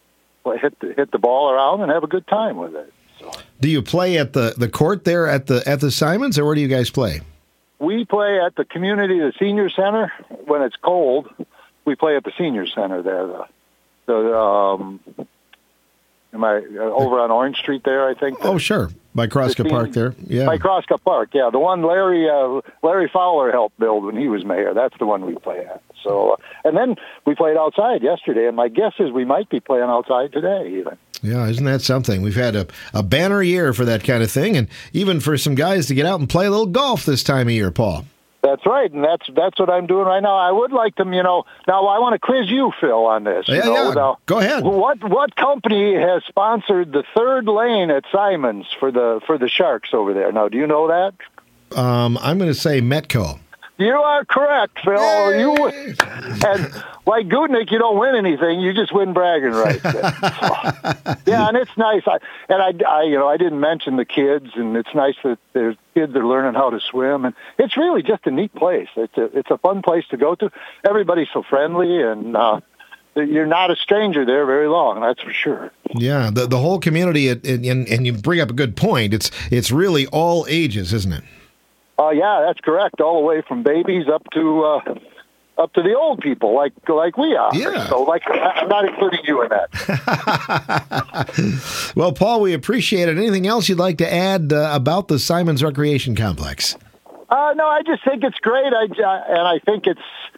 hit the, hit the ball around and have a good time with it. So. Do you play at the, the court there at the at the Simons, or where do you guys play? We play at the community, the senior center. When it's cold, we play at the senior center there. The, the um, am I uh, over on Orange Street there? I think. Oh, sure. By Kroska Park there, yeah. By Kroska Park, yeah. The one Larry uh, Larry Fowler helped build when he was mayor. That's the one we play at. So, uh, and then we played outside yesterday, and my guess is we might be playing outside today even. Yeah, isn't that something? We've had a, a banner year for that kind of thing, and even for some guys to get out and play a little golf this time of year, Paul. That's right, and that's that's what I'm doing right now. I would like them, you know. Now I want to quiz you, Phil, on this. Yeah, you know, yeah. Now, go ahead. What what company has sponsored the third lane at Simons for the for the Sharks over there? Now, do you know that? Um, I'm going to say Metco. You are correct, Phil. Yay! You and like Gutnick, you don't win anything; you just win bragging rights. So, yeah, and it's nice. I, and I, I, you know, I didn't mention the kids, and it's nice that there's kids that are learning how to swim, and it's really just a neat place. It's a, it's a fun place to go to. Everybody's so friendly, and uh, you're not a stranger there very long. That's for sure. Yeah, the the whole community, and, and, and you bring up a good point. It's it's really all ages, isn't it? Oh, uh, yeah, that's correct. All the way from babies up to uh, up to the old people, like like we are. Yeah. So, like, I'm not including you in that. Well, Paul, we appreciate it. Anything else you'd like to add uh, about the Simons Recreation Complex? Uh, no, I just think it's great. I, uh, and I think it's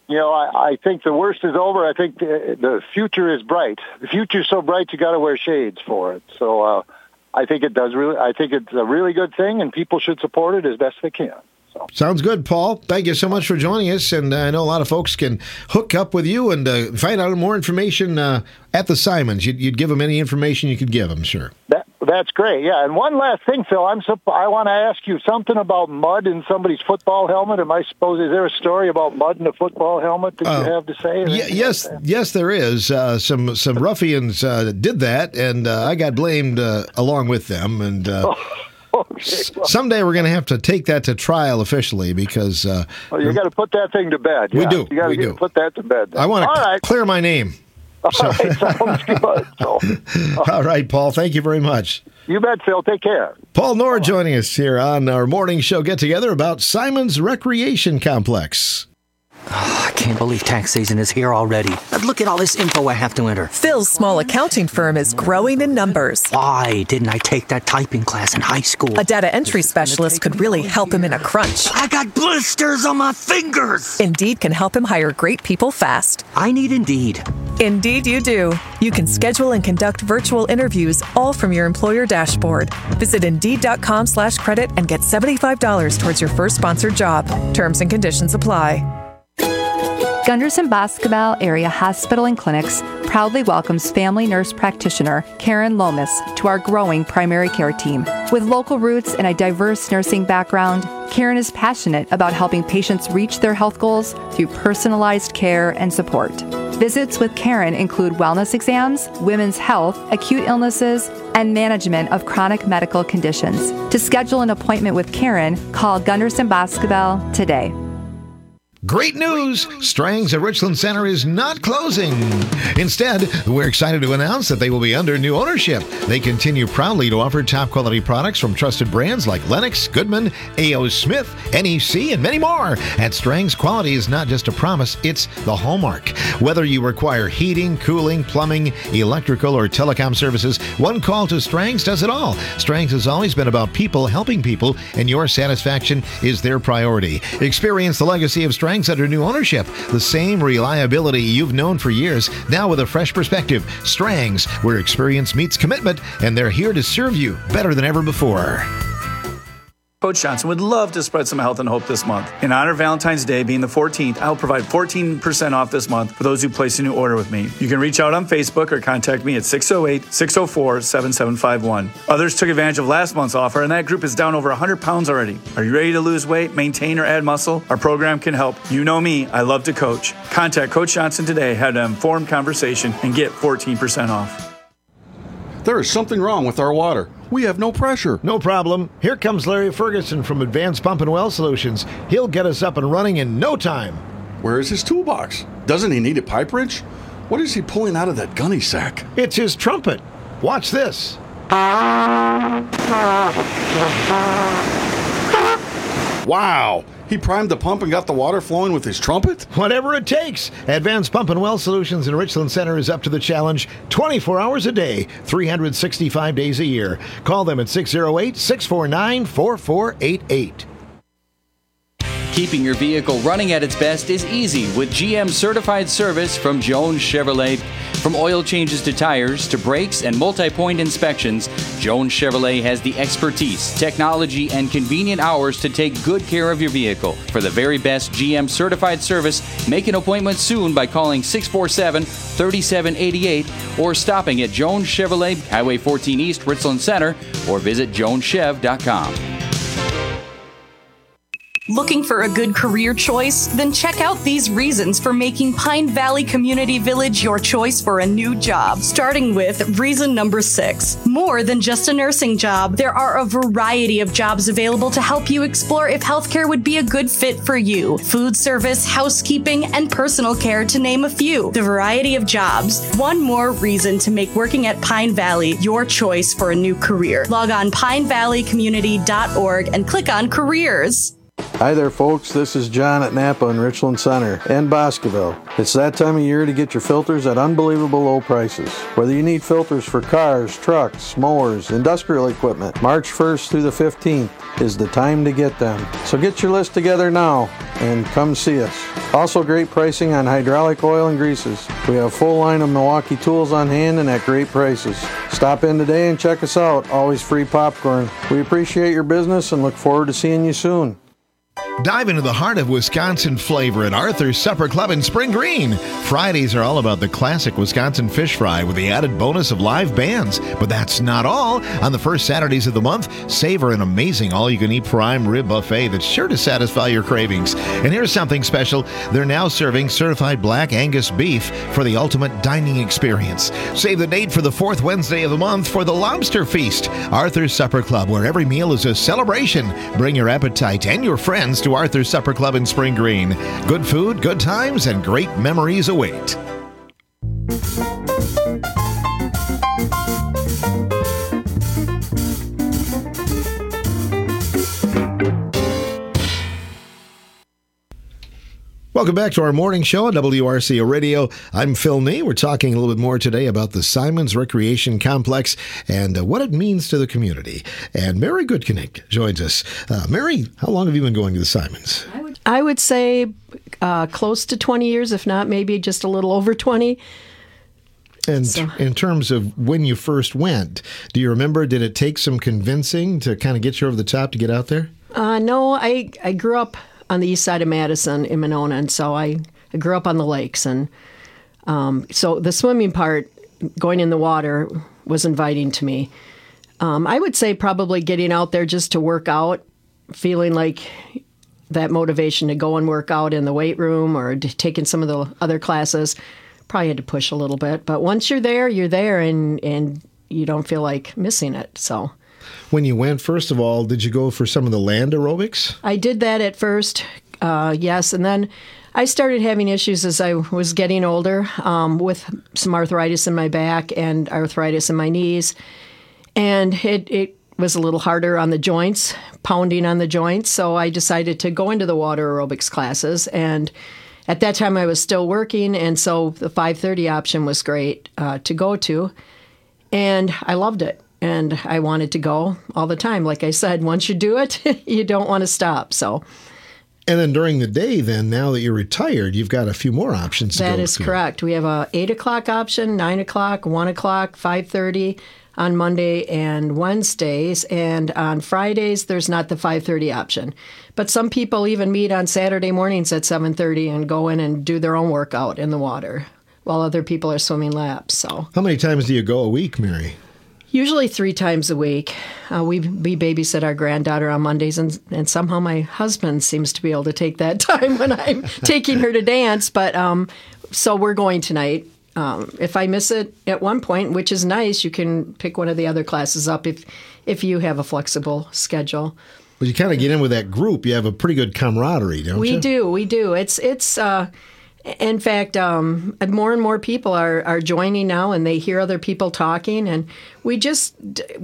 you know, I, I think the worst is over. I think the, the future is bright. The future's so bright you got to wear shades for it. So uh, I think it does really. I think it's a really good thing, and people should support it as best they can. So. Sounds good, Paul. Thank you so much for joining us. And uh, I know a lot of folks can hook up with you and uh, find out more information uh, at the Simons. You'd, you'd give them any information you could give them, sure. That, that's great, yeah. And one last thing, Phil. I'm so, I want to ask you something about mud in somebody's football helmet. Am I supposed, is there a story about mud in a football helmet that uh, you have to say? Y- yes, like yes, there is. Uh, some some ruffians uh, did that, and uh, I got blamed uh, along with them. And uh, Okay, well, someday we're going to have to take that to trial officially because uh, well, you got to put that thing to bed. We yeah. do. You got we to do. put that to bed. Then. I want to All right. clear my name. All so. right, sounds good. So, uh, All right, Paul. Thank you very much. You bet, Phil. Take care. Paul Knorr joining us here on our morning show get together about Simons Recreation Complex. Oh, I can't believe tax season is here already. Look at all this info I have to enter. Phil's small accounting firm is growing in numbers. Why didn't I take that typing class in high school? A data entry specialist could really help him in a crunch. I got blisters on my fingers. Indeed can help him hire great people fast. I need Indeed. Indeed you do. You can schedule and conduct virtual interviews all from your employer dashboard. Visit Indeed.com slash credit and get seventy-five dollars towards your first sponsored job. Terms and conditions apply. Gunderson Basketball Area Hospital and Clinics proudly welcomes family nurse practitioner Karen Lomas to our growing primary care team. With local roots and a diverse nursing background, Karen is passionate about helping patients reach their health goals through personalized care and support. Visits with Karen include wellness exams, women's health, acute illnesses, and management of chronic medical conditions. To schedule an appointment with Karen, call Gunderson Basketball today. Great news! Strang's at Richland Center is not closing. Instead, we're excited to announce that they will be under new ownership. They continue proudly to offer top-quality products from trusted brands like Lennox, Goodman, A O. Smith, N E C, and many more. At Strang's, quality is not just a promise, it's the hallmark. Whether you require heating, cooling, plumbing, electrical, or telecom services, one call to Strang's does it all. Strang's has always been about people helping people, and your satisfaction is their priority. Experience the legacy of Strang's under new ownership. The same reliability you've known for years, now with a fresh perspective. Strang's, where experience meets commitment, and they're here to serve you better than ever before. Coach Johnson would love to spread some health and hope this month. In honor of Valentine's Day being the fourteenth, I will provide fourteen percent off this month for those who place a new order with me. You can reach out on Facebook or contact me at six oh eight, six oh four, seven seven five one. Others took advantage of last month's offer, and that group is down over one hundred pounds already. Are you ready to lose weight, maintain, or add muscle? Our program can help. You know me, I love to coach. Contact Coach Johnson today, have an informed conversation, and get fourteen percent off. There is something wrong with our water. We have no pressure. No problem. Here comes Larry Ferguson from Advanced Pump and Well Solutions. He'll get us up and running in no time. Where is his toolbox? Doesn't he need a pipe wrench? What is he pulling out of that gunny sack? It's his trumpet. Watch this. Wow! He primed the pump and got the water flowing with his trumpet? Whatever it takes. Advanced Pump and Well Solutions in Richland Center is up to the challenge twenty-four hours a day, three hundred sixty-five days a year. Call them at six oh eight, six four nine, four four eight eight. Keeping your vehicle running at its best is easy with G M certified service from Jones Chevrolet. From oil changes to tires to brakes and multi-point inspections, Jones Chevrolet has the expertise, technology, and convenient hours to take good care of your vehicle. For the very best G M certified service, make an appointment soon by calling six four seven, three seven eight eight or stopping at Jones Chevrolet, Highway fourteen East, Richland Center, or visit jones chev dot com. Looking for a good career choice? Then check out these reasons for making Pine Valley Community Village your choice for a new job. Starting with reason number six. More than just a nursing job, there are a variety of jobs available to help you explore if healthcare would be a good fit for you. Food service, housekeeping, and personal care, to name a few. The variety of jobs. One more reason to make working at Pine Valley your choice for a new career. Log on pine valley community dot org and click on careers. Hi there, folks. This is John at Napa in Richland Center and Boscoville. It's that time of year to get your filters at unbelievable low prices. Whether you need filters for cars, trucks, mowers, industrial equipment, March first through the fifteenth is the time to get them. So get your list together now and come see us. Also great pricing on hydraulic oil and greases. We have a full line of Milwaukee tools on hand and at great prices. Stop in today and check us out. Always free popcorn. We appreciate your business and look forward to seeing you soon. Dive into the heart of Wisconsin flavor at Arthur's Supper Club in Spring Green. Fridays are all about the classic Wisconsin fish fry with the added bonus of live bands. But that's not all. On the first Saturdays of the month, savor an amazing all-you-can-eat prime rib buffet that's sure to satisfy your cravings. And here's something special. They're now serving certified black Angus beef for the ultimate dining experience. Save the date for the fourth Wednesday of the month for the Lobster Feast. Arthur's Supper Club, where every meal is a celebration. Bring your appetite and your friends to Arthur's Supper Club in Spring Green. Good food, good times, and great memories await. Welcome back to our morning show on W R C O Radio. I'm Phil Nee. We're talking a little bit more today about the Simons Recreation Complex and uh, what it means to the community. And Mary Goodknight joins us. Uh, Mary, how long have you been going to the Simons? I would, I would say uh, close to twenty years, if not maybe just a little over twenty. And So- in terms of when you first went, do you remember, did it take some convincing to kind of get you over the top to get out there? Uh, no, I, I grew up on the east side of Madison in Monona, and so I, I grew up on the lakes. And um, so the swimming part, going in the water, was inviting to me. Um, I would say probably getting out there just to work out, feeling like that motivation to go and work out in the weight room or to taking some of the other classes, probably had to push a little bit. But once you're there, you're there, and, and you don't feel like missing it. So When you went, first of all, did you go for some of the land aerobics? I did that at first, uh, yes, and then I started having issues as I was getting older um, with some arthritis in my back and arthritis in my knees, and it, it was a little harder on the joints, pounding on the joints, so I decided to go into the water aerobics classes, and at that time I was still working, and so the five thirty option was great uh, to go to, and I loved it. And I wanted to go all the time. Like I said, once you do it, you don't want to stop. So, And then during the day, then, now that you're retired, you've got a few more options to go that is to. correct. We have a eight o'clock option, nine o'clock, one o'clock, five thirty on Monday and Wednesdays. And on Fridays, there's not the five thirty option. But some people even meet on Saturday mornings at seven thirty and go in and do their own workout in the water while other people are swimming laps. So How many times do you go a week, Mary? usually three times a week. Uh, we we babysit our granddaughter on Mondays, and, and somehow my husband seems to be able to take that time when I'm taking her to dance. But um, so we're going tonight. Um, if I miss it at one point, which is nice, you can pick one of the other classes up if if you have a flexible schedule. But you kind of get in with that group. You have a pretty good camaraderie, don't We you? do, we do. It's it's. Uh, in fact, um, more and more people are, are joining now, and they hear other people talking, and we just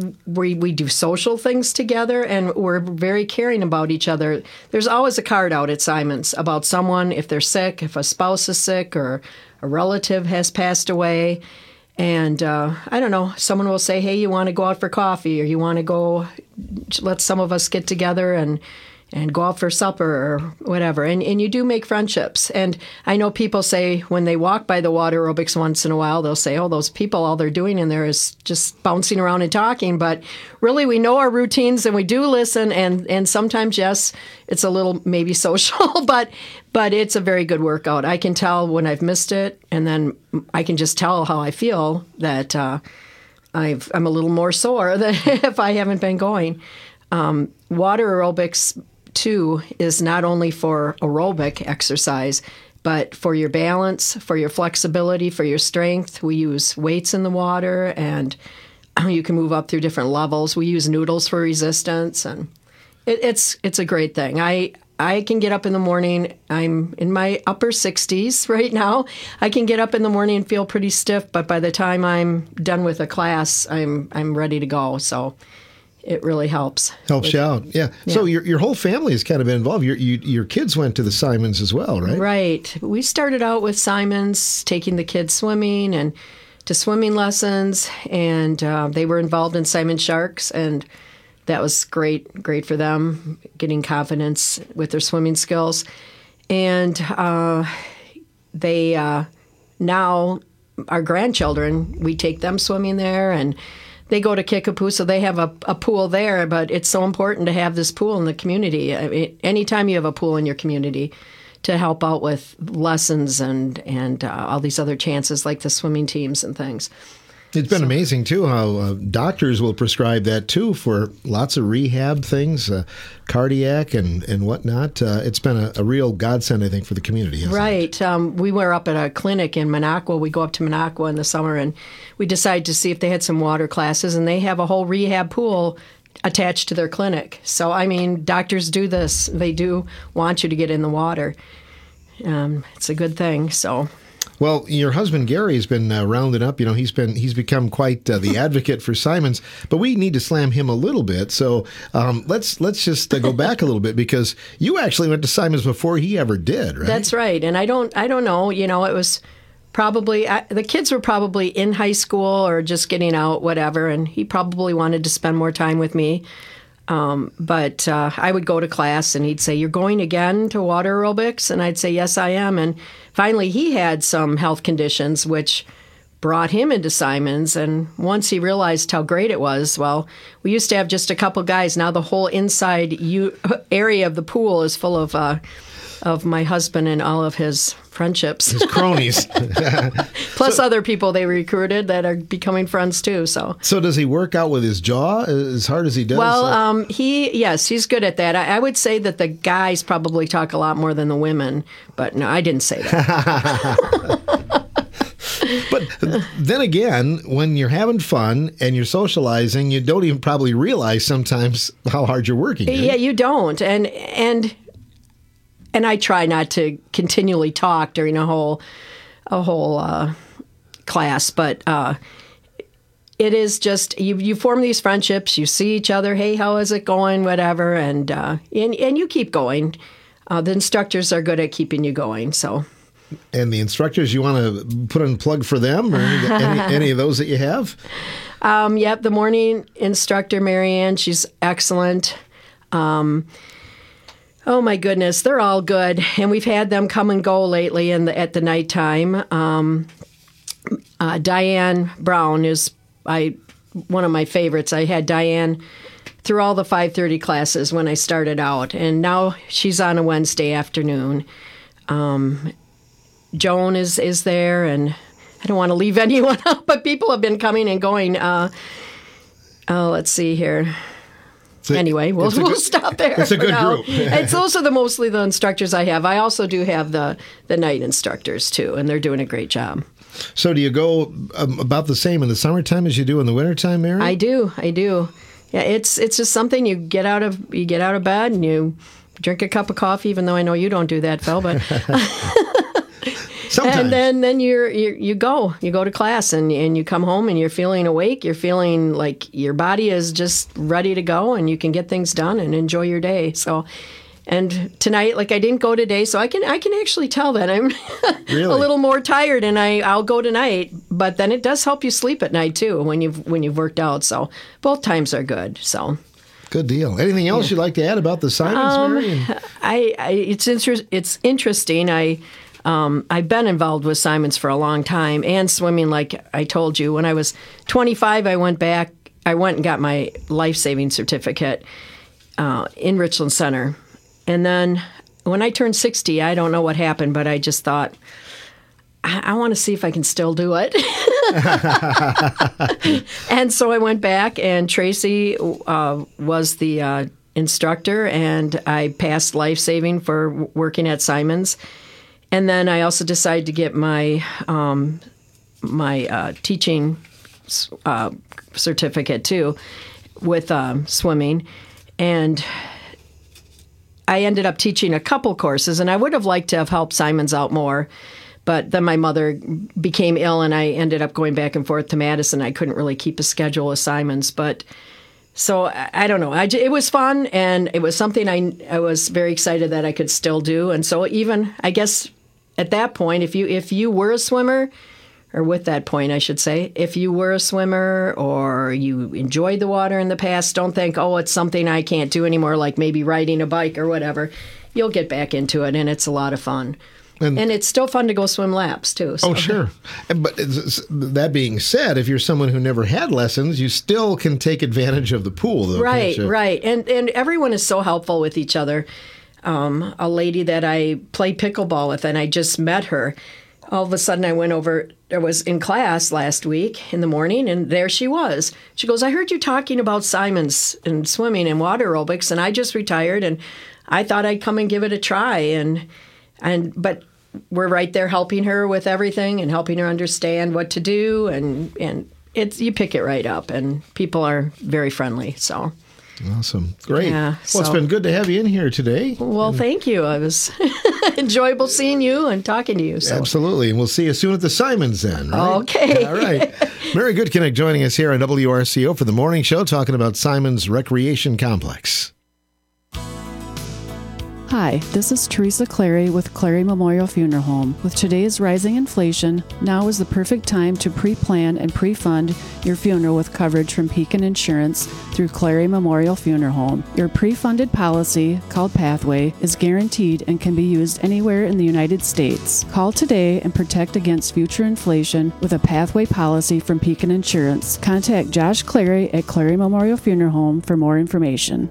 we we do social things together, and we're very caring about each other. There's always a card out at Simons about someone, if they're sick, if a spouse is sick, or a relative has passed away. And uh, I don't know, someone will say, hey, you want to go out for coffee, or you want to go, let some of us get together and and go out for supper or whatever. And and you do make friendships. And I know people say when they walk by the water aerobics once in a while, they'll say, oh, those people, all they're doing in there is just bouncing around and talking. But really, we know our routines and we do listen. And, and sometimes, yes, it's a little maybe social, but but it's a very good workout. I can tell when I've missed it, and then I can just tell how I feel that uh, I've, I'm a little more sore than if I haven't been going. Um, water aerobics too is not only for aerobic exercise, but for your balance, for your flexibility, for your strength. We use weights in the water, and you can move up through different levels. We use noodles for resistance, and it, it's it's a great thing. I I can get up in the morning. I'm in my upper sixties right now. I can get up in the morning and feel pretty stiff, but by the time I'm done with a class, I'm I'm ready to go. So it really helps. Helps you out, yeah. Yeah. So your your whole family has kind of been involved. Your you, your kids went to the Simons as well, right? Right. We started out with Simons, taking the kids swimming and to swimming lessons, and uh, they were involved in Simon Sharks, and that was great, great for them, getting confidence with their swimming skills. And uh, they uh, now, our grandchildren, we take them swimming there, and they go to Kickapoo, so they have a, a pool there, but it's so important to have this pool in the community. I mean, anytime you have a pool in your community, to help out with lessons and, and uh, all these other chances like the swimming teams and things. It's been so amazing, too, how uh, doctors will prescribe that, too, for lots of rehab things, uh, cardiac and, and whatnot. Uh, it's been a, a real godsend, I think, for the community. Right. Um, we were up at a clinic in Minocqua. We go up to Minocqua in the summer, and we decided to see if they had some water classes, and they have a whole rehab pool attached to their clinic. So, I mean, doctors do this. They do want you to get in the water. Um, it's a good thing, so... Well, your husband Gary has been uh, rounded up. You know, he's been he's become quite uh, the advocate for Simons. But we need to slam him a little bit. So um, let's let's just uh, go back a little bit, because you actually went to Simons before he ever did, right? That's right. And I don't I don't know. You know, it was probably I, the kids were probably in high school or just getting out, whatever. And he probably wanted to spend more time with me. Um, but uh, I would go to class, and he'd say, "You're going again to water aerobics?" And I'd say, "Yes, I am." And finally, he had some health conditions, which brought him into Simons. And once he realized how great it was, well, we used to have just a couple guys. Now the whole inside u- area of the pool is full of uh, of my husband and all of his friendships. His cronies. Plus so, other people they recruited that are becoming friends too. So So does he work out with his jaw as hard as he does? Well, um, he, yes, he's good at that. I, I would say that the guys probably talk a lot more than the women, but no, I didn't say that. But then again, when you're having fun and you're socializing, you don't even probably realize sometimes how hard you're working. Yeah, you don't. And, and, And I try not to continually talk during a whole, a whole uh, class, but uh, it is just you. You form these friendships. You see each other. Hey, how is it going? Whatever, and uh, and and you keep going. Uh, the instructors are good at keeping you going. So. And the instructors, you want to put in a plug for them, or any, any, any of those that you have? Um, yep, the morning instructor, Marianne, she's excellent. Um, Oh, my goodness. They're all good. And we've had them come and go lately in the, at the nighttime. Um, uh, Diane Brown is I one of my favorites. I had Diane through all the five thirty classes when I started out. And now she's on a Wednesday afternoon. Um, Joan is, is there. And I don't want to leave anyone out, but people have been coming and going. Uh, oh, let's see here. Anyway, we'll, we'll good, stop there. It's a good now. group. It's those are the mostly the instructors I have. I also do have the, the night instructors, too, and they're doing a great job. So do you go um, about the same in the summertime as you do in the wintertime, Mary? I do. I do. Yeah, it's it's just something you get out of you get out of bed and you drink a cup of coffee, even though I know you don't do that, Phil, but... Sometimes. And then, then you're, you're you go you go to class and and you come home and you're feeling awake. You're feeling like your body is just ready to go and you can get things done and enjoy your day. So, and tonight, like I didn't go today, so I can I can actually tell that I'm really? a little more tired, and I I'll go tonight. But then it does help you sleep at night too when you've when you've worked out. So both times are good. So. Good deal. Anything else yeah. you'd like to add about the Simons, um, Mary? I, I it's inter- it's interesting. I. Um, I've been involved with Simons for a long time and swimming, like I told you. When I was twenty-five, I went back. I went and got my life-saving certificate uh, in Richland Center. And then when I turned sixty, I don't know what happened, but I just thought, I, I want to see if I can still do it. And so I went back, and Tracy uh, was the uh, instructor, and I passed life-saving for working at Simons. And then I also decided to get my um, my uh, teaching uh, certificate, too, with um, swimming. And I ended up teaching a couple courses, and I would have liked to have helped Simons out more. But then my mother became ill, and I ended up going back and forth to Madison. I couldn't really keep a schedule with Simons. But So I, I don't know. I, it was fun, and it was something I, I was very excited that I could still do. And so even, I guess, at that point, if you if you were a swimmer, or with that point, I should say, if you were a swimmer or you enjoyed the water in the past, don't think, oh, it's something I can't do anymore, like maybe riding a bike or whatever. You'll get back into it, and it's a lot of fun. And, and it's still fun to go swim laps, too. So. Oh, sure. But that being said, if you're someone who never had lessons, you still can take advantage of the pool, though. Right, right. And, and everyone is so helpful with each other. Um, a lady that I played pickleball with, and I just met her. All of a sudden, I went over, I was in class last week in the morning, and there she was. She goes, I heard you talking about Simons and swimming and water aerobics, and I just retired, and I thought I'd come and give it a try. And and but we're right there helping her with everything and helping her understand what to do, and, and it's you pick it right up, and people are very friendly, so... Awesome. Great. Yeah, well, so, it's been good to have you in here today. Well, and, thank you. It was enjoyable seeing you and talking to you. So. Absolutely. And we'll see you soon at the Simons then, right? Okay. All right. Mary Goodconnect joining us here on W R C O for the morning show, talking about Simons Recreation Complex. Hi, this is Teresa Clary with Clary Memorial Funeral Home. With today's rising inflation, now is the perfect time to pre-plan and pre-fund your funeral with coverage from Pekin Insurance through Clary Memorial Funeral Home. Your pre-funded policy, called Pathway, is guaranteed and can be used anywhere in the United States. Call today and protect against future inflation with a Pathway policy from Pekin Insurance. Contact Josh Clary at Clary Memorial Funeral Home for more information.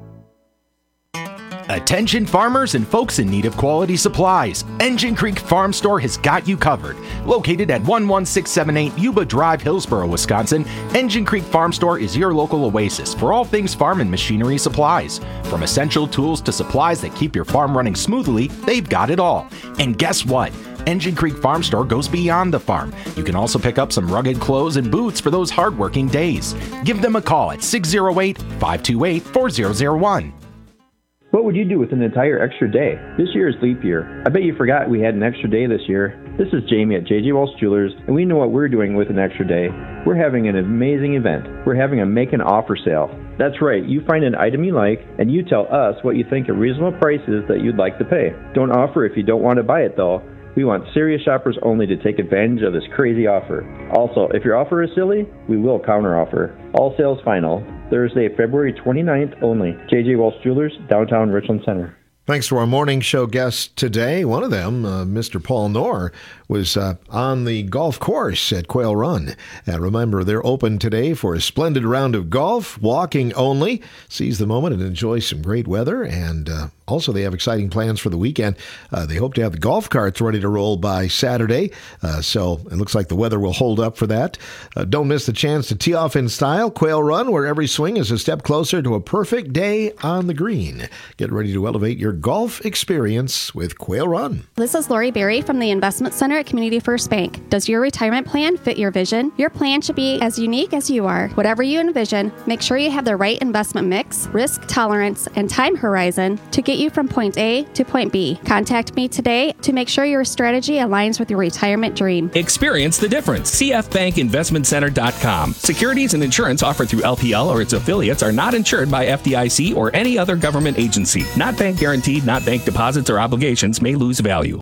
Attention farmers and folks in need of quality supplies. Engine Creek Farm Store has got you covered. Located at one one six seven eight Yuba Drive, Hillsboro, Wisconsin, Engine Creek Farm Store is your local oasis for all things farm and machinery supplies. From essential tools to supplies that keep your farm running smoothly, they've got it all. And guess what? Engine Creek Farm Store goes beyond the farm. You can also pick up some rugged clothes and boots for those hardworking days. Give them a call at six oh eight, five two eight, four zero zero one. What would you do with an entire extra day? This year is leap year. I bet you forgot we had an extra day this year. This is Jamie at J J Walsh Jewelers, and we know what we're doing with an extra day. We're having an amazing event. We're having a make an offer sale. That's right, you find an item you like, and you tell us what you think a reasonable price is that you'd like to pay. Don't offer if you don't want to buy it, though. We want serious shoppers only to take advantage of this crazy offer. Also, if your offer is silly, we will counteroffer. All sales final. Thursday, February twenty-ninth only. J J Walsh Jewelers, downtown Richland Center. Thanks to our morning show guests today. One of them, uh, Mister Paul Knorr, was uh, on the golf course at Quail Run. And remember, they're open today for a splendid round of golf, walking only. Seize the moment and enjoy some great weather. And uh, also, they have exciting plans for the weekend. Uh, they hope to have the golf carts ready to roll by Saturday. Uh, so it looks like the weather will hold up for that. Uh, don't miss the chance to tee off in style. Quail Run, where every swing is a step closer to a perfect day on the green. Get ready to elevate your golf experience with Quail Run. This is Lori Berry from the Investment Center at Community First Bank. Does your retirement plan fit your vision? Your plan should be as unique as you are. Whatever you envision, make sure you have the right investment mix, risk tolerance, and time horizon to get you from point A to point B. Contact me today to make sure your strategy aligns with your retirement dream. Experience the difference. C F Bank Investment Center dot com. Securities and insurance offered through L P L or its affiliates are not insured by F D I C or any other government agency. Not bank guaranteed, not bank deposits or obligations may lose value.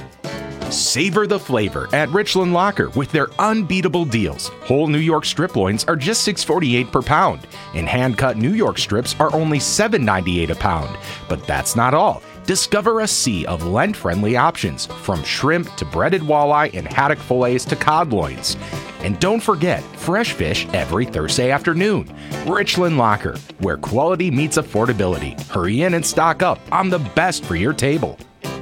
Savor the flavor at Richland Locker with their unbeatable deals. Whole New York strip loins are just six forty-eight per pound, and hand-cut New York strips are only seven ninety-eight a pound. But that's not all. Discover a sea of Lent-friendly options, from shrimp to breaded walleye and haddock fillets to cod loins. And don't forget, fresh fish every Thursday afternoon. Richland Locker, where quality meets affordability. Hurry in and stock up on the best for your table.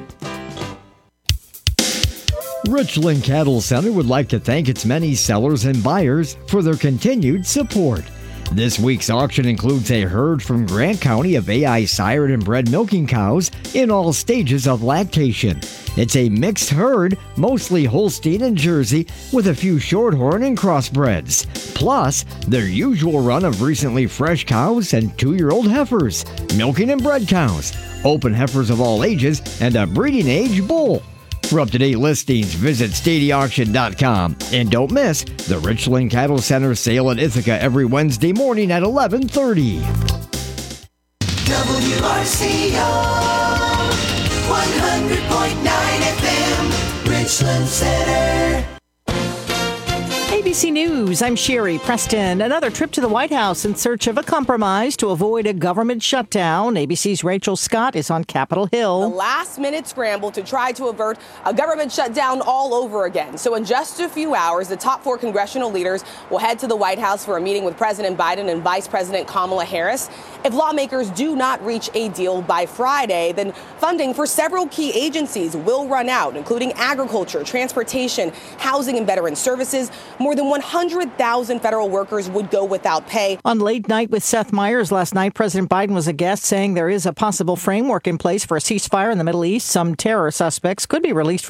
Richland Cattle Center would like to thank its many sellers and buyers for their continued support. This week's auction includes a herd from Grant County of A I sired and bred milking cows in all stages of lactation. It's a mixed herd, mostly Holstein and Jersey, with a few Shorthorn and crossbreds. Plus, their usual run of recently fresh cows and two-year-old heifers, milking and bred cows, open heifers of all ages, and a breeding age bull. For up-to-date listings, visit stady auction dot com. And don't miss the Richland Cattle Center sale in Ithaca every Wednesday morning at eleven thirty. W R C O one hundred point nine F M, Richland Center. A B C News, I'm Sherry Preston. Another trip to the White House in search of a compromise to avoid a government shutdown. A B C's Rachel Scott is on Capitol Hill. The last-minute scramble to try to avert a government shutdown all over again. So in just a few hours, the top four congressional leaders will head to the White House for a meeting with President Biden and Vice President Kamala Harris. If lawmakers do not reach a deal by Friday, then funding for several key agencies will run out, including agriculture, transportation, housing, and veteran services. More than one hundred thousand federal workers would go without pay. On Late Night with Seth Meyers last night, President Biden was a guest, saying there is a possible framework in place for a ceasefire in the Middle East. Some terror suspects could be released from